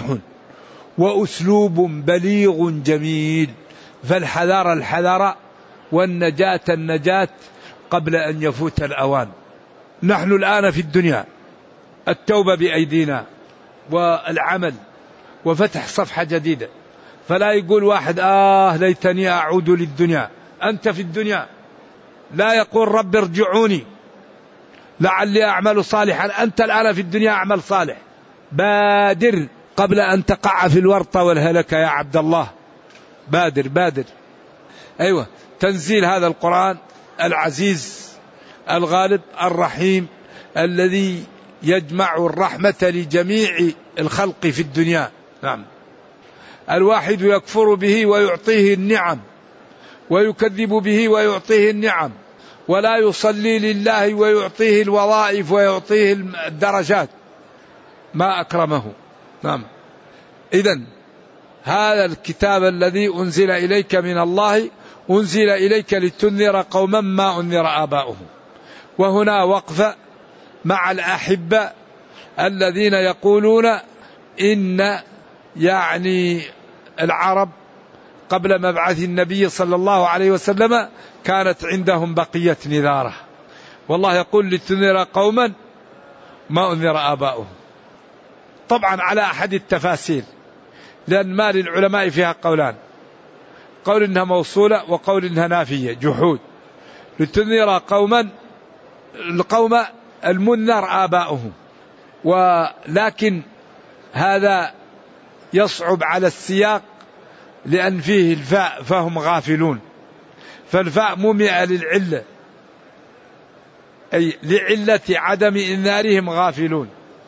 وأسلوب بليغ جميل. فالحذر الحذر والنجاة النجاة قبل أن يفوت الأوان. نحن الآن في الدنيا التوبة بأيدينا والعمل وفتح صفحة جديدة. فلا يقول واحد آه ليتني أعود للدنيا. أنت في الدنيا، لا يقول رب ارجعوني لعلي أعمل صالحا. أنت الآن في الدنيا أعمل صالح، بادر قبل أن تقع في الورطة والهلكة يا عبد الله، بادر بادر. أيوة، تنزيل هذا القرآن العزيز الغالب الرحيم الذي يجمع الرحمة لجميع الخلق في الدنيا. نعم. الواحد يكفر به ويعطيه النعم ويكذب به ويعطيه النعم، ولا يصلي لله ويعطيه الوظائف ويعطيه الدرجات، ما أكرمه. نعم. إذن هذا الكتاب الذي أنزل إليك من الله أنزل إليك لتنذر قوما ما أنذر آباؤهم. وهنا وقفة مع الأحبة الذين يقولون إن يعني العرب قبل مبعث النبي صلى الله عليه وسلم كانت عندهم بقية نذارة، والله يقول لتنذر قوما ما أنذر آباؤهم. طبعا على أحد التفاسير، لأن ما للعلماء فيها قولان، قول إنها موصولة وقول إنها نافية جحود. لتنذر قوما، القوم المنذر آباؤهم، ولكن هذا يصعب على السياق لأن فيه الفاء فهم غافلون، فالفاء ممئة للعلة، أي لعلة عدم إنذارهم غافلون،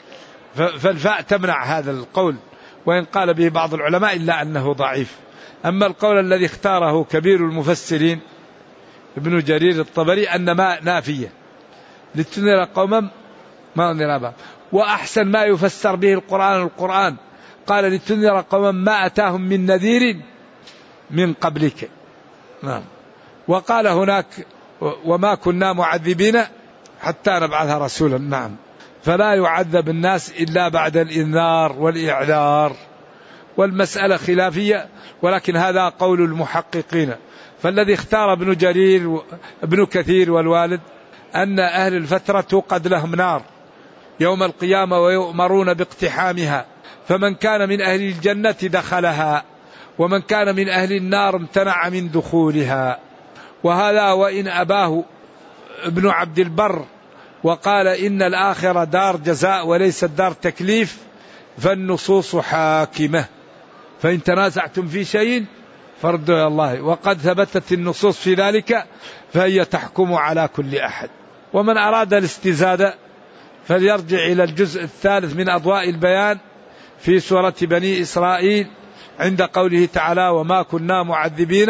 فالفاء تمنع هذا القول، وإن قال به بعض العلماء إلا أنه ضعيف. أما القول الذي اختاره كبير المفسرين ابن جرير الطبري أن ما نافية لتنذر قوما ما أنذر آباؤهم. وأحسن ما يفسر به القرآن القرآن قال لتنذر قوما ما أتاهم من نذير من قبلك. نعم. وقال هناك وما كنا معذبين حتى نبعث رسولا. نعم. فلا يعذب الناس إلا بعد الإنذار والإعذار، والمسألة خلافية، ولكن هذا قول المحققين. فالذي اختار ابن جرير ابن كثير والوالد أن أهل الفترة توقد لهم نار يوم القيامة ويؤمرون باقتحامها، فمن كان من أهل الجنة دخلها ومن كان من أهل النار امتنع من دخولها. وهذا وإن أباه ابن عبد البر وقال إن الآخرة دار جزاء وليست دار تكليف، فالنصوص حاكمة، فإن تنازعتم في شيء فردوا إلى الله، وقد ثبتت النصوص في ذلك فهي تحكم على كل أحد. ومن أراد الاستزادة فليرجع إلى الجزء الثالث من أضواء البيان في سورة بني إسرائيل عند قوله تعالى وما كنا معذبين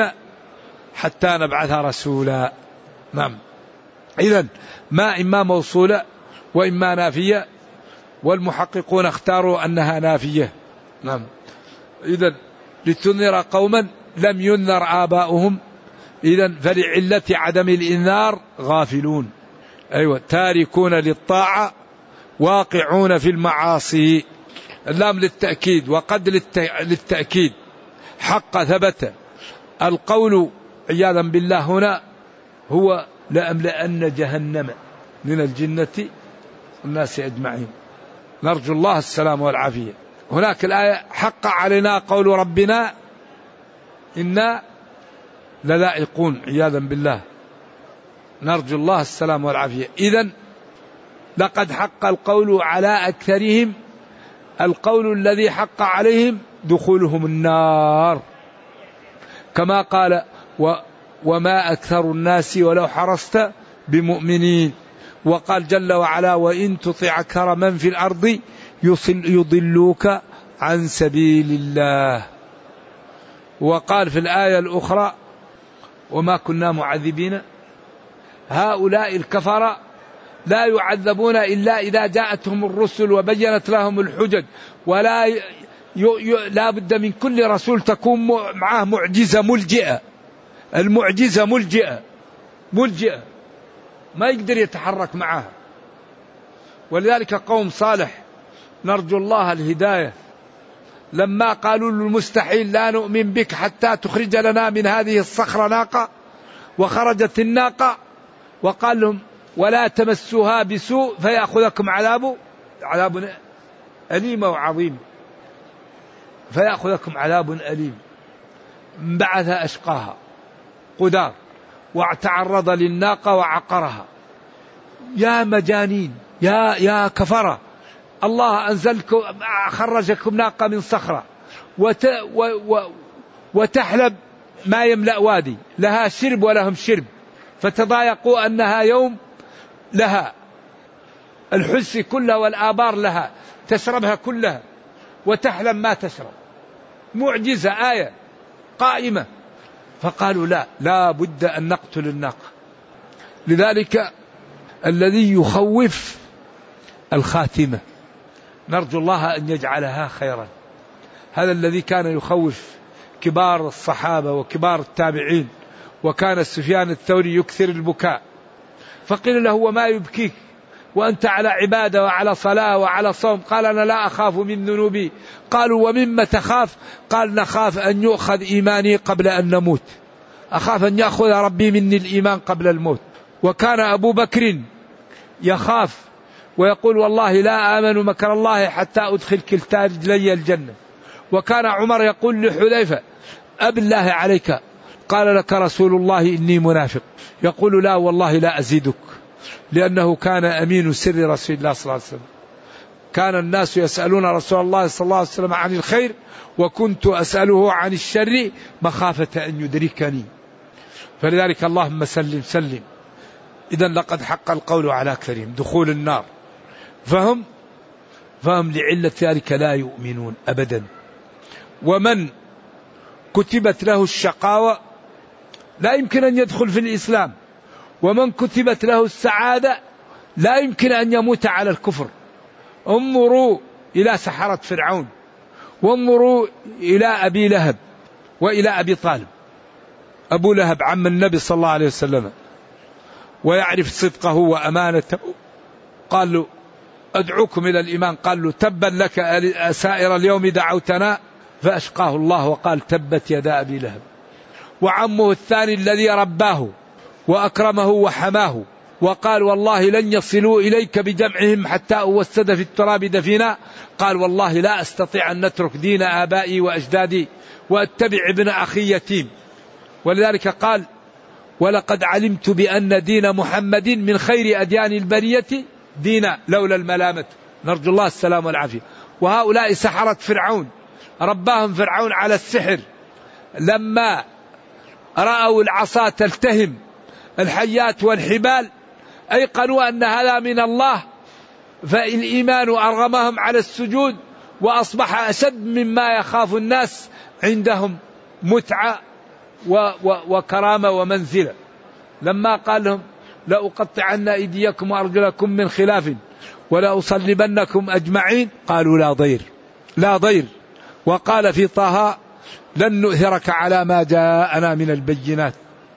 حتى نبعث رسولا. نعم. إذن ما إما موصولة وإما نافية، والمحققون اختاروا أنها نافية. نعم. إذن لتنذر قوما لم ينذر آباؤهم، إذن فلعلة عدم الإنذار غافلون، أيوة تاركون للطاعة واقعون في المعاصي. اللام للتأكيد وقد للتأكيد، حق ثبت. القول عياذا بالله هنا هو لأملأن جهنم من الجنة والناس أجمعين، نرجو الله السلام والعافية. هناك الآية حق علينا قول ربنا إنا لذائقون عياذا بالله، نرجو الله السلام والعافية. إذن لقد حق القول على أكثرهم، القول الذي حق عليهم دخولهم النار، كما قال و وما أكثر الناس ولو حرصت بمؤمنين. وقال جل وعلا وإن تطع أكثر من في الأرض يضلوك عن سبيل الله. وقال في الآية الأخرى وما كنا معذبين. هؤلاء الكفرة لا يعذبون إلا إذا جاءتهم الرسل وبينت لهم الحجج، ولا ي... ي... لا بد من كل رسول تكون معه معجزة ملجئة. المعجزة ملجئة ملجئة ما يقدر يتحرك معها. ولذلك قوم صالح نرجو الله الهداية لما قالوا للمستحيل لا نؤمن بك حتى تخرج لنا من هذه الصخرة ناقة، وخرجت الناقة وقال لهم ولا تمسوها بسوء فيأخذكم عذاب عذاب أليم وعظيم، فيأخذكم عذاب أليم. بعث أشقاها قدار واعتعرض للناقة وعقرها. يا مجانين يا يا كفرة، الله أنزلكم خرجكم ناقة من صخرة وت و و وتحلب ما يملأ وادي، لها شرب ولهم شرب، فتضايقوا أنها يوم لها الحس كلها والآبار لها تشربها كلها وتحلم ما تشرب. معجزة آية قائمة. فقالوا لا لا بد أن نقتل الناقة. لذلك الذي يخوف الخاتمة، نرجو الله أن يجعلها خيرا. هذا الذي كان يخوف كبار الصحابة وكبار التابعين. وكان سفيان الثوري يكثر البكاء، فقيل له وما يبكيك وأنت على عبادة وعلى صلاة وعلى صوم؟ قال أنا لا أخاف من ذنوبي. قالوا ومما تخاف؟ قال نخاف أن يؤخذ إيماني قبل أن نموت، أخاف أن يأخذ ربي مني الإيمان قبل الموت. وكان أبو بكر يخاف ويقول والله لا آمن مكر الله حتى أدخل كلتا رجلي الجنة. وكان عمر يقول لحذيفة أب الله عليك، قال لك رسول الله إني منافق. يقول لا والله لا أزيدك، لأنه كان أمين سر رسول الله صلى الله عليه وسلم. كان الناس يسألون رسول الله صلى الله عليه وسلم عن الخير وكنت أسأله عن الشر مخافة أن يدركني. فلذلك اللهم سلم سلم. إذن لقد حق القول على أكثرهم دخول النار، فهم فهم لعلة ذلك لا يؤمنون أبدا. ومن كتبت له الشقاوة لا يمكن أن يدخل في الإسلام، ومن كتبت له السعادة لا يمكن أن يموت على الكفر. انظروا إلى سحرة فرعون، وانظروا إلى أبي لهب وإلى أبي طالب. أبو لهب عم النبي صلى الله عليه وسلم ويعرف صدقه وأمانته، قال له أدعوكم إلى الإيمان، قال له تبا لك سائر اليوم دعوتنا، فأشقاه الله وقال تبت يدا أبي لهب. وعمه الثاني الذي رباه وأكرمه وحماه وقال والله لن يصلوا إليك بجمعهم حتى أوسد في التراب دفينا، قال والله لا أستطيع أن نترك دين آبائي وأجدادي وأتبع ابن أخي يتيم. ولذلك قال ولقد علمت بأن دين محمد من خير أديان البرية دينا لولا الملامة. نرجو الله السلام والعافية. وهؤلاء سحرة فرعون، رباهم فرعون على السحر، لما رأوا العصا تلتهم الحيات والحبال أيقنوا أن هذا من الله، فالإيمان أرغمهم على السجود، وأصبح أشد مما يخاف الناس عندهم متعة و و وكرامة ومنزلة. لما قال لهم لأقطعن أيديكم وأرجلكم من خلاف ولأصلبنكم أجمعين، قالوا لا ضير لا ضير. وقال في طه لن نؤثرك على ما جاءنا من البينات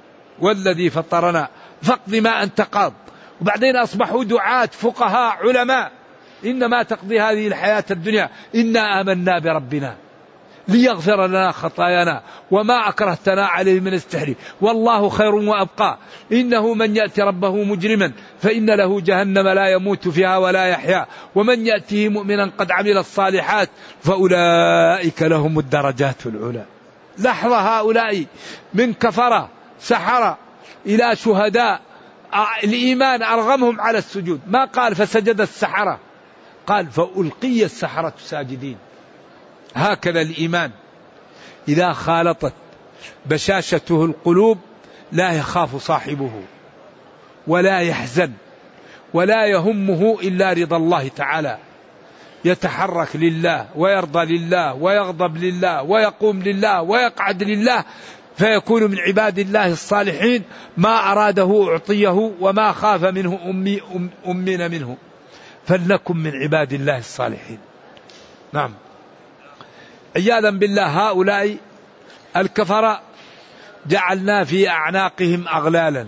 والذي فطرنا فاقض ما أنت قاض. وبعدين أصبحوا دعاة فقهاء علماء، إنما تقضي هذه الحياة الدنيا، إنا آمنا بربنا ليغفر لنا خطايانا وما أكرهتنا عليه من السحر والله خير وأبقى، إنه من يأتي ربه مجرما فإن له جهنم لا يموت فيها ولا يحيا ومن يأته مؤمنا قد عمل الصالحات فأولئك لهم الدرجات العلى. لحظة هؤلاء من كفرة سحرة إلى شهداء، الإيمان أرغمهم على السجود. ما قال فسجد السحرة، قال فألقي السحرة ساجدين. هكذا الإيمان إذا خالطت بشاشته القلوب لا يخاف صاحبه ولا يحزن ولا يهمه إلا رضا الله تعالى، يتحرك لله ويرضى لله ويغضب لله ويقوم لله ويقعد لله، فيكون من عباد الله الصالحين. ما أراده أعطيه وما خاف منه أمي أم أمنا منه، فلنكن من عباد الله الصالحين. نعم. عياذا بالله هؤلاء الكفرة جعلنا في أعناقهم أغلالا،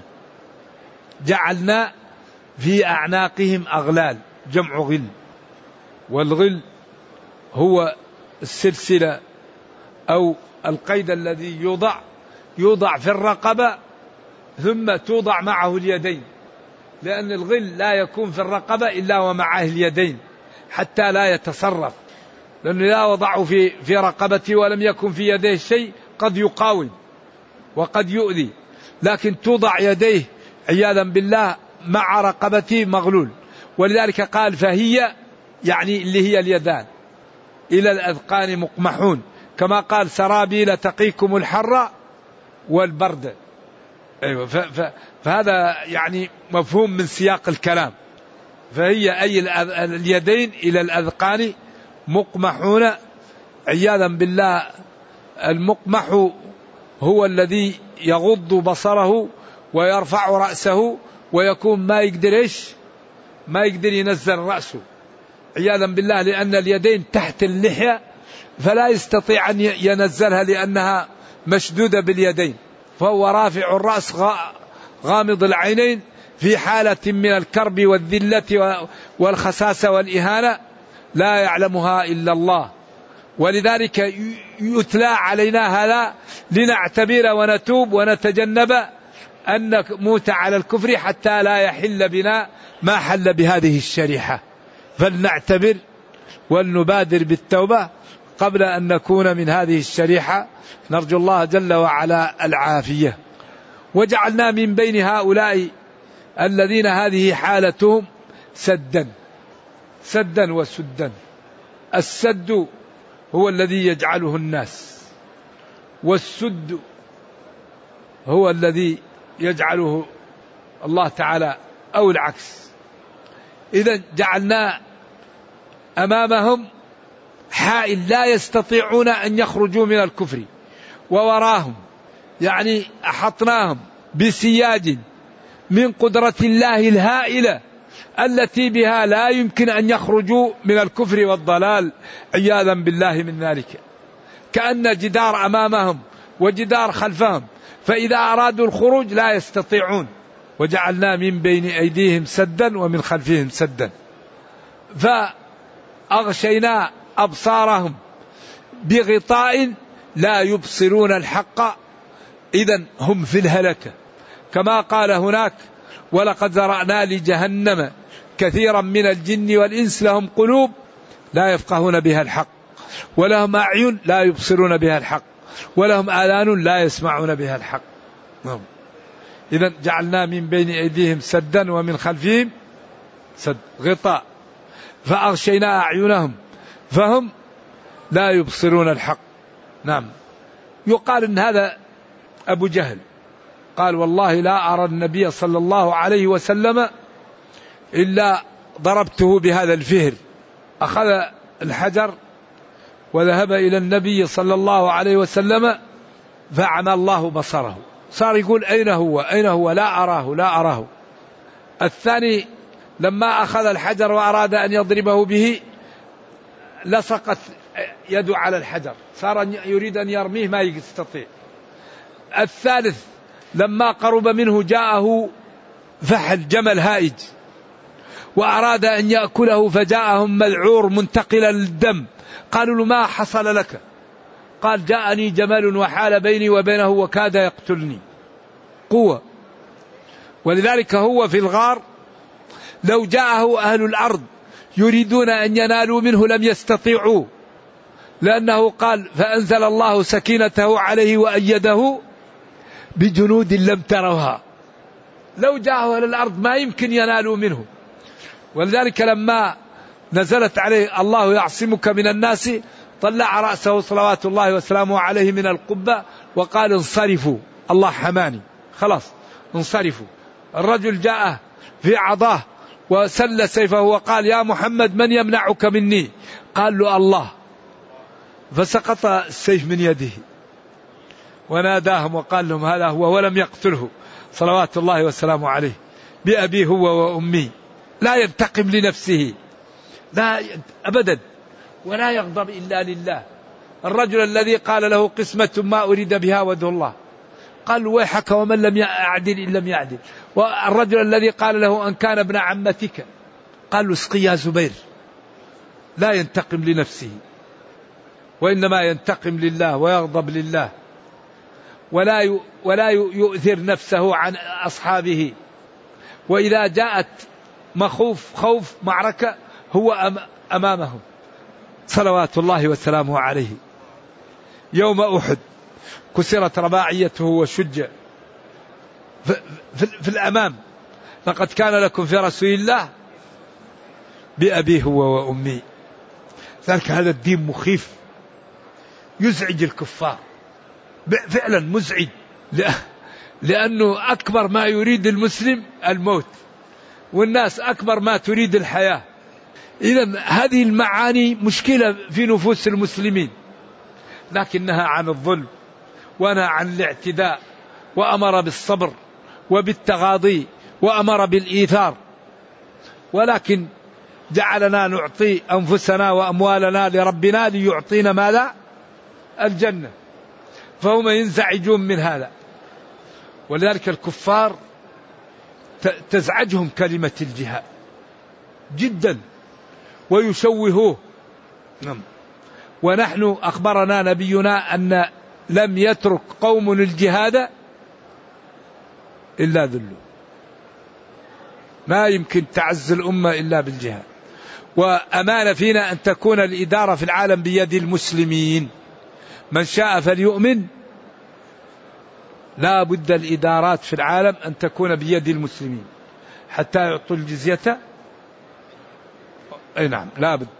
جعلنا في أعناقهم أغلال، جمع غل، والغل هو السلسلة أو القيد الذي يوضع يوضع في الرقبة ثم توضع معه اليدين، لأن الغل لا يكون في الرقبة إلا ومعه اليدين حتى لا يتصرف، لأنه لا وضعه في في رقبته ولم يكن في يديه شيء قد يقاوم وقد يؤذي، لكن توضع يديه عياذا بالله مع رقبته مغلول. ولذلك قال فهي يعني اللي هي اليدان إلى الأذقان مقمحون، كما قال سرابيل تقيكم الحر والبرد. أيوة، فهذا يعني مفهوم من سياق الكلام. فهي أي اليدين إلى الأذقان مقمحون عياذا بالله. المقمح هو الذي يغض بصره ويرفع رأسه ويكون ما يقدرش ما يقدر ينزل رأسه عياذا بالله، لأن اليدين تحت اللحية فلا يستطيع أن ينزلها لأنها مشدودة باليدين، فهو رافع الرأس غامض العينين في حالة من الكرب والذلة والخساسة والإهانة لا يعلمها إلا الله. ولذلك يتلى علينا هذا لنعتبر ونتوب ونتجنب أن نموت على الكفر حتى لا يحل بنا ما حل بهذه الشريحة، فلنعتبر ولنبادر بالتوبة قبل أن نكون من هذه الشريحة. نرجو الله جل وعلا العافية. وجعلنا من بين هؤلاء الذين هذه حالتهم سدا سدا وسدا. السد هو الذي يجعله الناس، والسد هو الذي يجعله الله تعالى أو العكس. إذا جعلنا أمامهم حائل لا يستطيعون أن يخرجوا من الكفر، ووراهم يعني أحطناهم بسياج من قدرة الله الهائلة التي بها لا يمكن أن يخرجوا من الكفر والضلال عياذا بالله من ذلك، كأن جدار أمامهم وجدار خلفهم، فإذا أرادوا الخروج لا يستطيعون. وجعلنا من بين أيديهم سدا ومن خلفهم سدا، فأغشينا أبصارهم بغطاء لا يبصرون الحق، إذن هم في الهلكة. كما قال هناك ولقد ذرأنا لجهنم كثيرا من الجن والإنس لهم قلوب لا يفقهون بها الحق، ولهم أعين لا يبصرون بها الحق، ولهم آذان لا يسمعون بها الحق. إذن جعلنا من بين أيديهم سدا ومن خلفهم سد غطاء فأغشينا أعينهم فهم لا يبصرون الحق. نعم. يقال إن هذا أبو جهل قال والله لا أرى النبي صلى الله عليه وسلم إلا ضربته بهذا الفهر. أخذ الحجر وذهب إلى النبي صلى الله عليه وسلم فعمى الله بصره، صار يقول أين هو أين هو لا أراه لا أراه. الثاني لما أخذ الحجر وأراد أن يضربه به لصقت يده على الحجر، صار يريد أن يرميه ما يستطيع. الثالث لما قرب منه جاءه فحل جمل هائج وأراد أن يأكله فجاءهم مذعور منتقلا للدم، قالوا له ما حصل لك؟ قال جاءني جمل وحال بيني وبينه وكاد يقتلني. قوة. ولذلك هو في الغار لو جاءه أهل الأرض يريدون أن ينالوا منه لم يستطيعوا، لأنه قال فأنزل الله سكينته عليه وأيده بجنود لم تروها. لو جاءه أهل الأرض ما يمكن ينالوا منه. ولذلك لما نزلت عليه الله يعصمك من الناس طلع رأسه صلوات الله وسلامه عليه من القبة وقال انصرفوا الله حماني، خلاص انصرفوا. الرجل جاء في عضاه وسل سيفه وقال يا محمد من يمنعك مني؟ قال له الله، فسقط السيف من يده وناداهم وقال لهم هذا هو، ولم يقتله صلوات الله وسلامه عليه. بأبي هو وأمي، لا ينتقم لنفسه لا أبدا، ولا يغضب إلا لله. الرجل الذي قال له قسمة ما أريد بها وجه الله، قال ويحك ومن لم يعدل إن لم يعدل. والرجل الذي قال له أن كان ابن عمتك، قال له اسقي يا زبير. لا ينتقم لنفسه، وإنما ينتقم لله ويغضب لله، ولا ولا يؤثر نفسه عن أصحابه. وإذا جاءت مخوف خوف معركة هو أمامهم صلوات الله وسلامه عليه. يوم أحد كسرت رباعيته وشج في, في, في الأمام. لقد كان لكم في رسول الله بأبي هو وأمي. ذلك هذا الدين مخيف يزعج الكفار فعلا، مزعج، لأنه أكبر ما يريد المسلم الموت، والناس أكبر ما تريد الحياة. إذن هذه المعاني مشكلة في نفوس المسلمين، لكنها عن الظلم ونهى عن الاعتداء، وأمر بالصبر وبالتغاضي وأمر بالإيثار، ولكن جعلنا نعطي أنفسنا وأموالنا لربنا ليعطينا ماذا؟ الجنة. فهم ينزعجون من هذا، ولذلك الكفار تزعجهم كلمة الجهاد جدا ويشوهوه. ونحن أخبرنا نبينا أن لم يترك قوم الجهاد إلا ذلوا، ما يمكن تعز الأمة إلا بالجهاد. وأمانة فينا أن تكون الإدارة في العالم بيد المسلمين، من شاء فليؤمن. لا بد الإدارات في العالم أن تكون بيد المسلمين حتى يعطوا الجزية. أي نعم لا بد.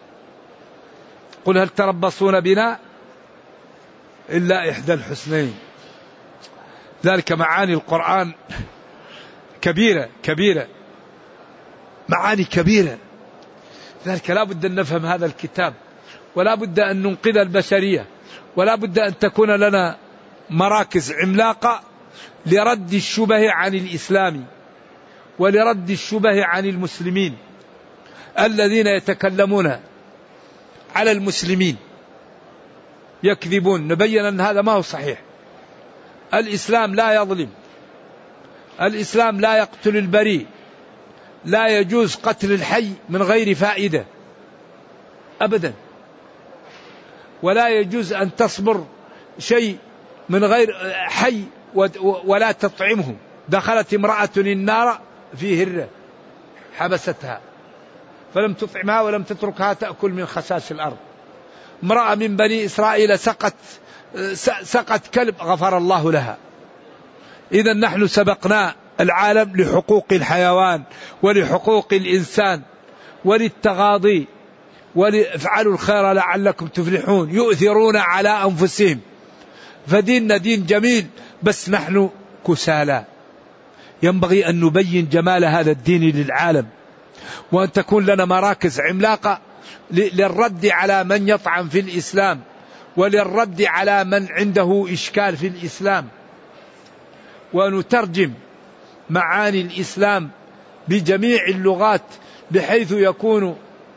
قل هل تربصون بنا إلا إحدى الحسنين. ذلك معاني القرآن كبيرة كبيرة، معاني كبيرة. ذلك لا بد أن نفهم هذا الكتاب، ولا بد أن ننقذ البشرية، ولا بد أن تكون لنا مراكز عملاقة لرد الشبه عن الإسلام ولرد الشبه عن المسلمين الذين يتكلمون على المسلمين يكذبون. نبين أن هذا ما هو صحيح. الإسلام لا يظلم، الإسلام لا يقتل البريء، لا يجوز قتل الحي من غير فائدة أبدا، ولا يجوز أن تصبر شيء من غير حي ولا تطعمه. دخلت امرأة النار في هرة حبستها فلم تطعمها ولم تتركها تأكل من خساس الأرض. امرأة من بني إسرائيل سقت سقت كلب غفر الله لها. إذا نحن سبقنا العالم لحقوق الحيوان ولحقوق الإنسان وللتغاضي ولافعلوا الخير لعلكم تفلحون. يؤثرون على أنفسهم. فديننا دين جميل، بس نحن كسالى. ينبغي أن نبين جمال هذا الدين للعالم، وأن تكون لنا مراكز عملاقة للرد على من يطعن في الإسلام، وللرد على من عنده إشكال في الإسلام، ونترجم معاني الإسلام بجميع اللغات بحيث يكون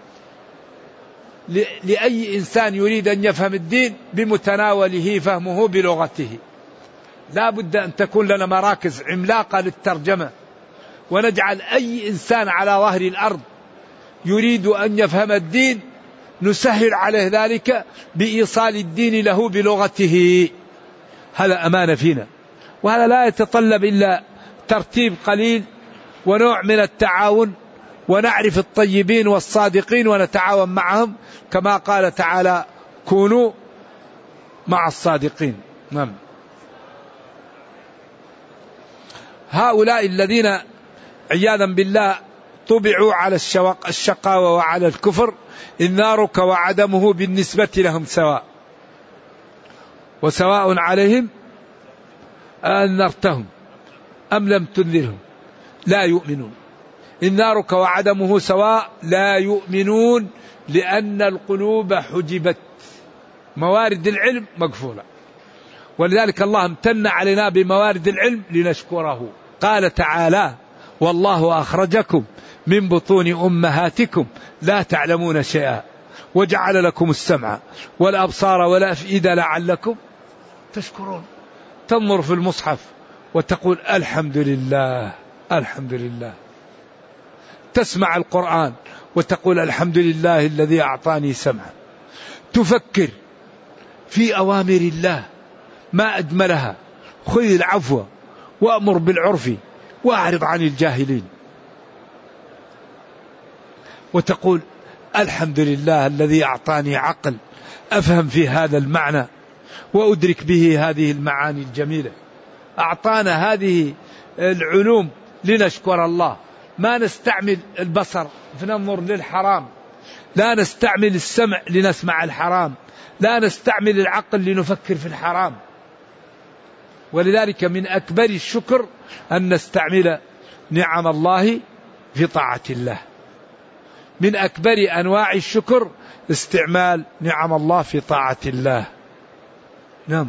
لأي إنسان يريد أن يفهم الدين بمتناوله فهمه بلغته. لا بد أن تكون لنا مراكز عملاقة للترجمة، ونجعل أي إنسان على ظهر الأرض يريد أن يفهم الدين نسهل عليه ذلك بإيصال الدين له بلغته. هذا أمانة فينا، وهذا لا يتطلب إلا ترتيب قليل ونوع من التعاون، ونعرف الطيبين والصادقين ونتعاون معهم، كما قال تعالى كونوا مع الصادقين. نعم. هؤلاء الذين عياذا بالله طبعوا على الشقاوة وعلى الكفر إن نارك وعدمه بالنسبة لهم سواء وسواء عليهم أنذرتهم أم لم تنذرهم لا يؤمنون. إن نارك وعدمه سواء لا يؤمنون لأن القلوب حجبت، موارد العلم مقفولة، ولذلك الله امتن علينا بموارد العلم لنشكره. قال تعالى والله أخرجكم من بطون أمهاتكم لا تعلمون شيئا وجعل لكم السمع والأبصار والأفئدة لعلكم تشكرون. تنظر في المصحف وتقول الحمد لله الحمد لله، تسمع القرآن وتقول الحمد لله الذي أعطاني سمعا، تفكر في أوامر الله ما أجملها، خذ العفو وأمر بالعرف وأعرض عن الجاهلين، وتقول الحمد لله الذي أعطاني عقل أفهم في هذا المعنى وأدرك به هذه المعاني الجميلة. أعطانا هذه العلوم لنشكر الله. ما نستعمل البصر فننظر للحرام، لا نستعمل السمع لنسمع الحرام، لا نستعمل العقل لنفكر في الحرام. ولذلك من أكبر الشكر أن نستعمل نعم الله في طاعة الله. من أكبر أنواع الشكر استعمال نعم الله في طاعة الله. نعم.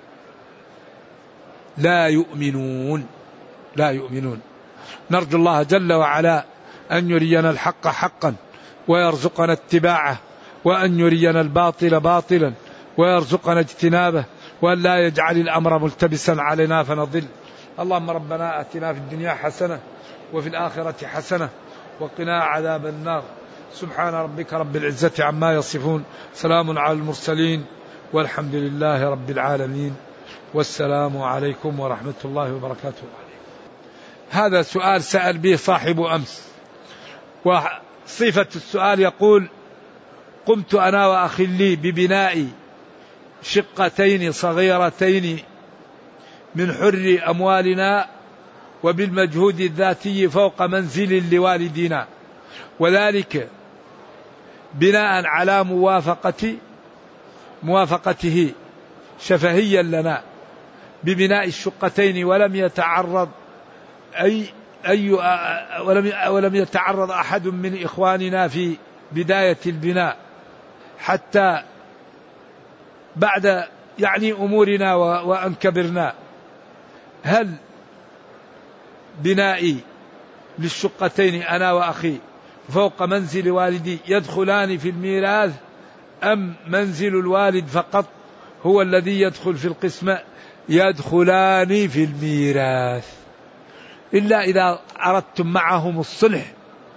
لا يؤمنون لا يؤمنون. نرجو الله جل وعلا أن يرينا الحق حقا ويرزقنا اتباعه، وأن يرينا الباطل باطلا ويرزقنا اجتنابه، وأن لا يجعل الأمر ملتبسا علينا فنضل. اللهم ربنا آتنا في الدنيا حسنة وفي الآخرة حسنة وقنا عذاب النار. سبحان ربك رب العزة عما يصفون، سلام على المرسلين والحمد لله رب العالمين، والسلام عليكم ورحمة الله وبركاته. هذا سؤال سأل به صاحب أمس، وصفة السؤال يقول: قمت أنا وأخي لي ببناء شقتين صغيرتين من حر أموالنا وبالمجهود الذاتي فوق منزل لوالدينا، وذلك بناء على موافقة موافقته شفهيا لنا ببناء الشقتين، ولم يتعرض أي أي ولم ولم يتعرض أحد من إخواننا في بداية البناء حتى بعد يعني أمورنا وأن كبرنا. هل بنائي للشقتين أنا وأخي فوق منزل والدي يدخلان في الميراث، أم منزل الوالد فقط هو الذي يدخل في القسمة؟ يدخلان في الميراث، إلا إذا أردتم معهم الصلح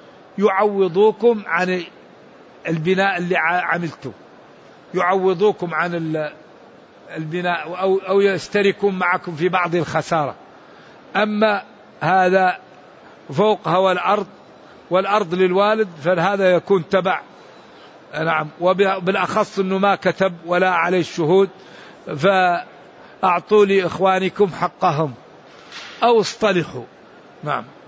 يعوضوكم عن البناء اللي عملته، يعوضوكم عن البناء أو أو يشتركون معكم في بعض الخسارة. أما هذا فوق هو الأرض والأرض للوالد، فهذا يكون تبع. نعم. وبالأخص أنه ما كتب ولا عليه الشهود، فأعطوا لإخوانكم حقهم أو اصطلحوا. نعم.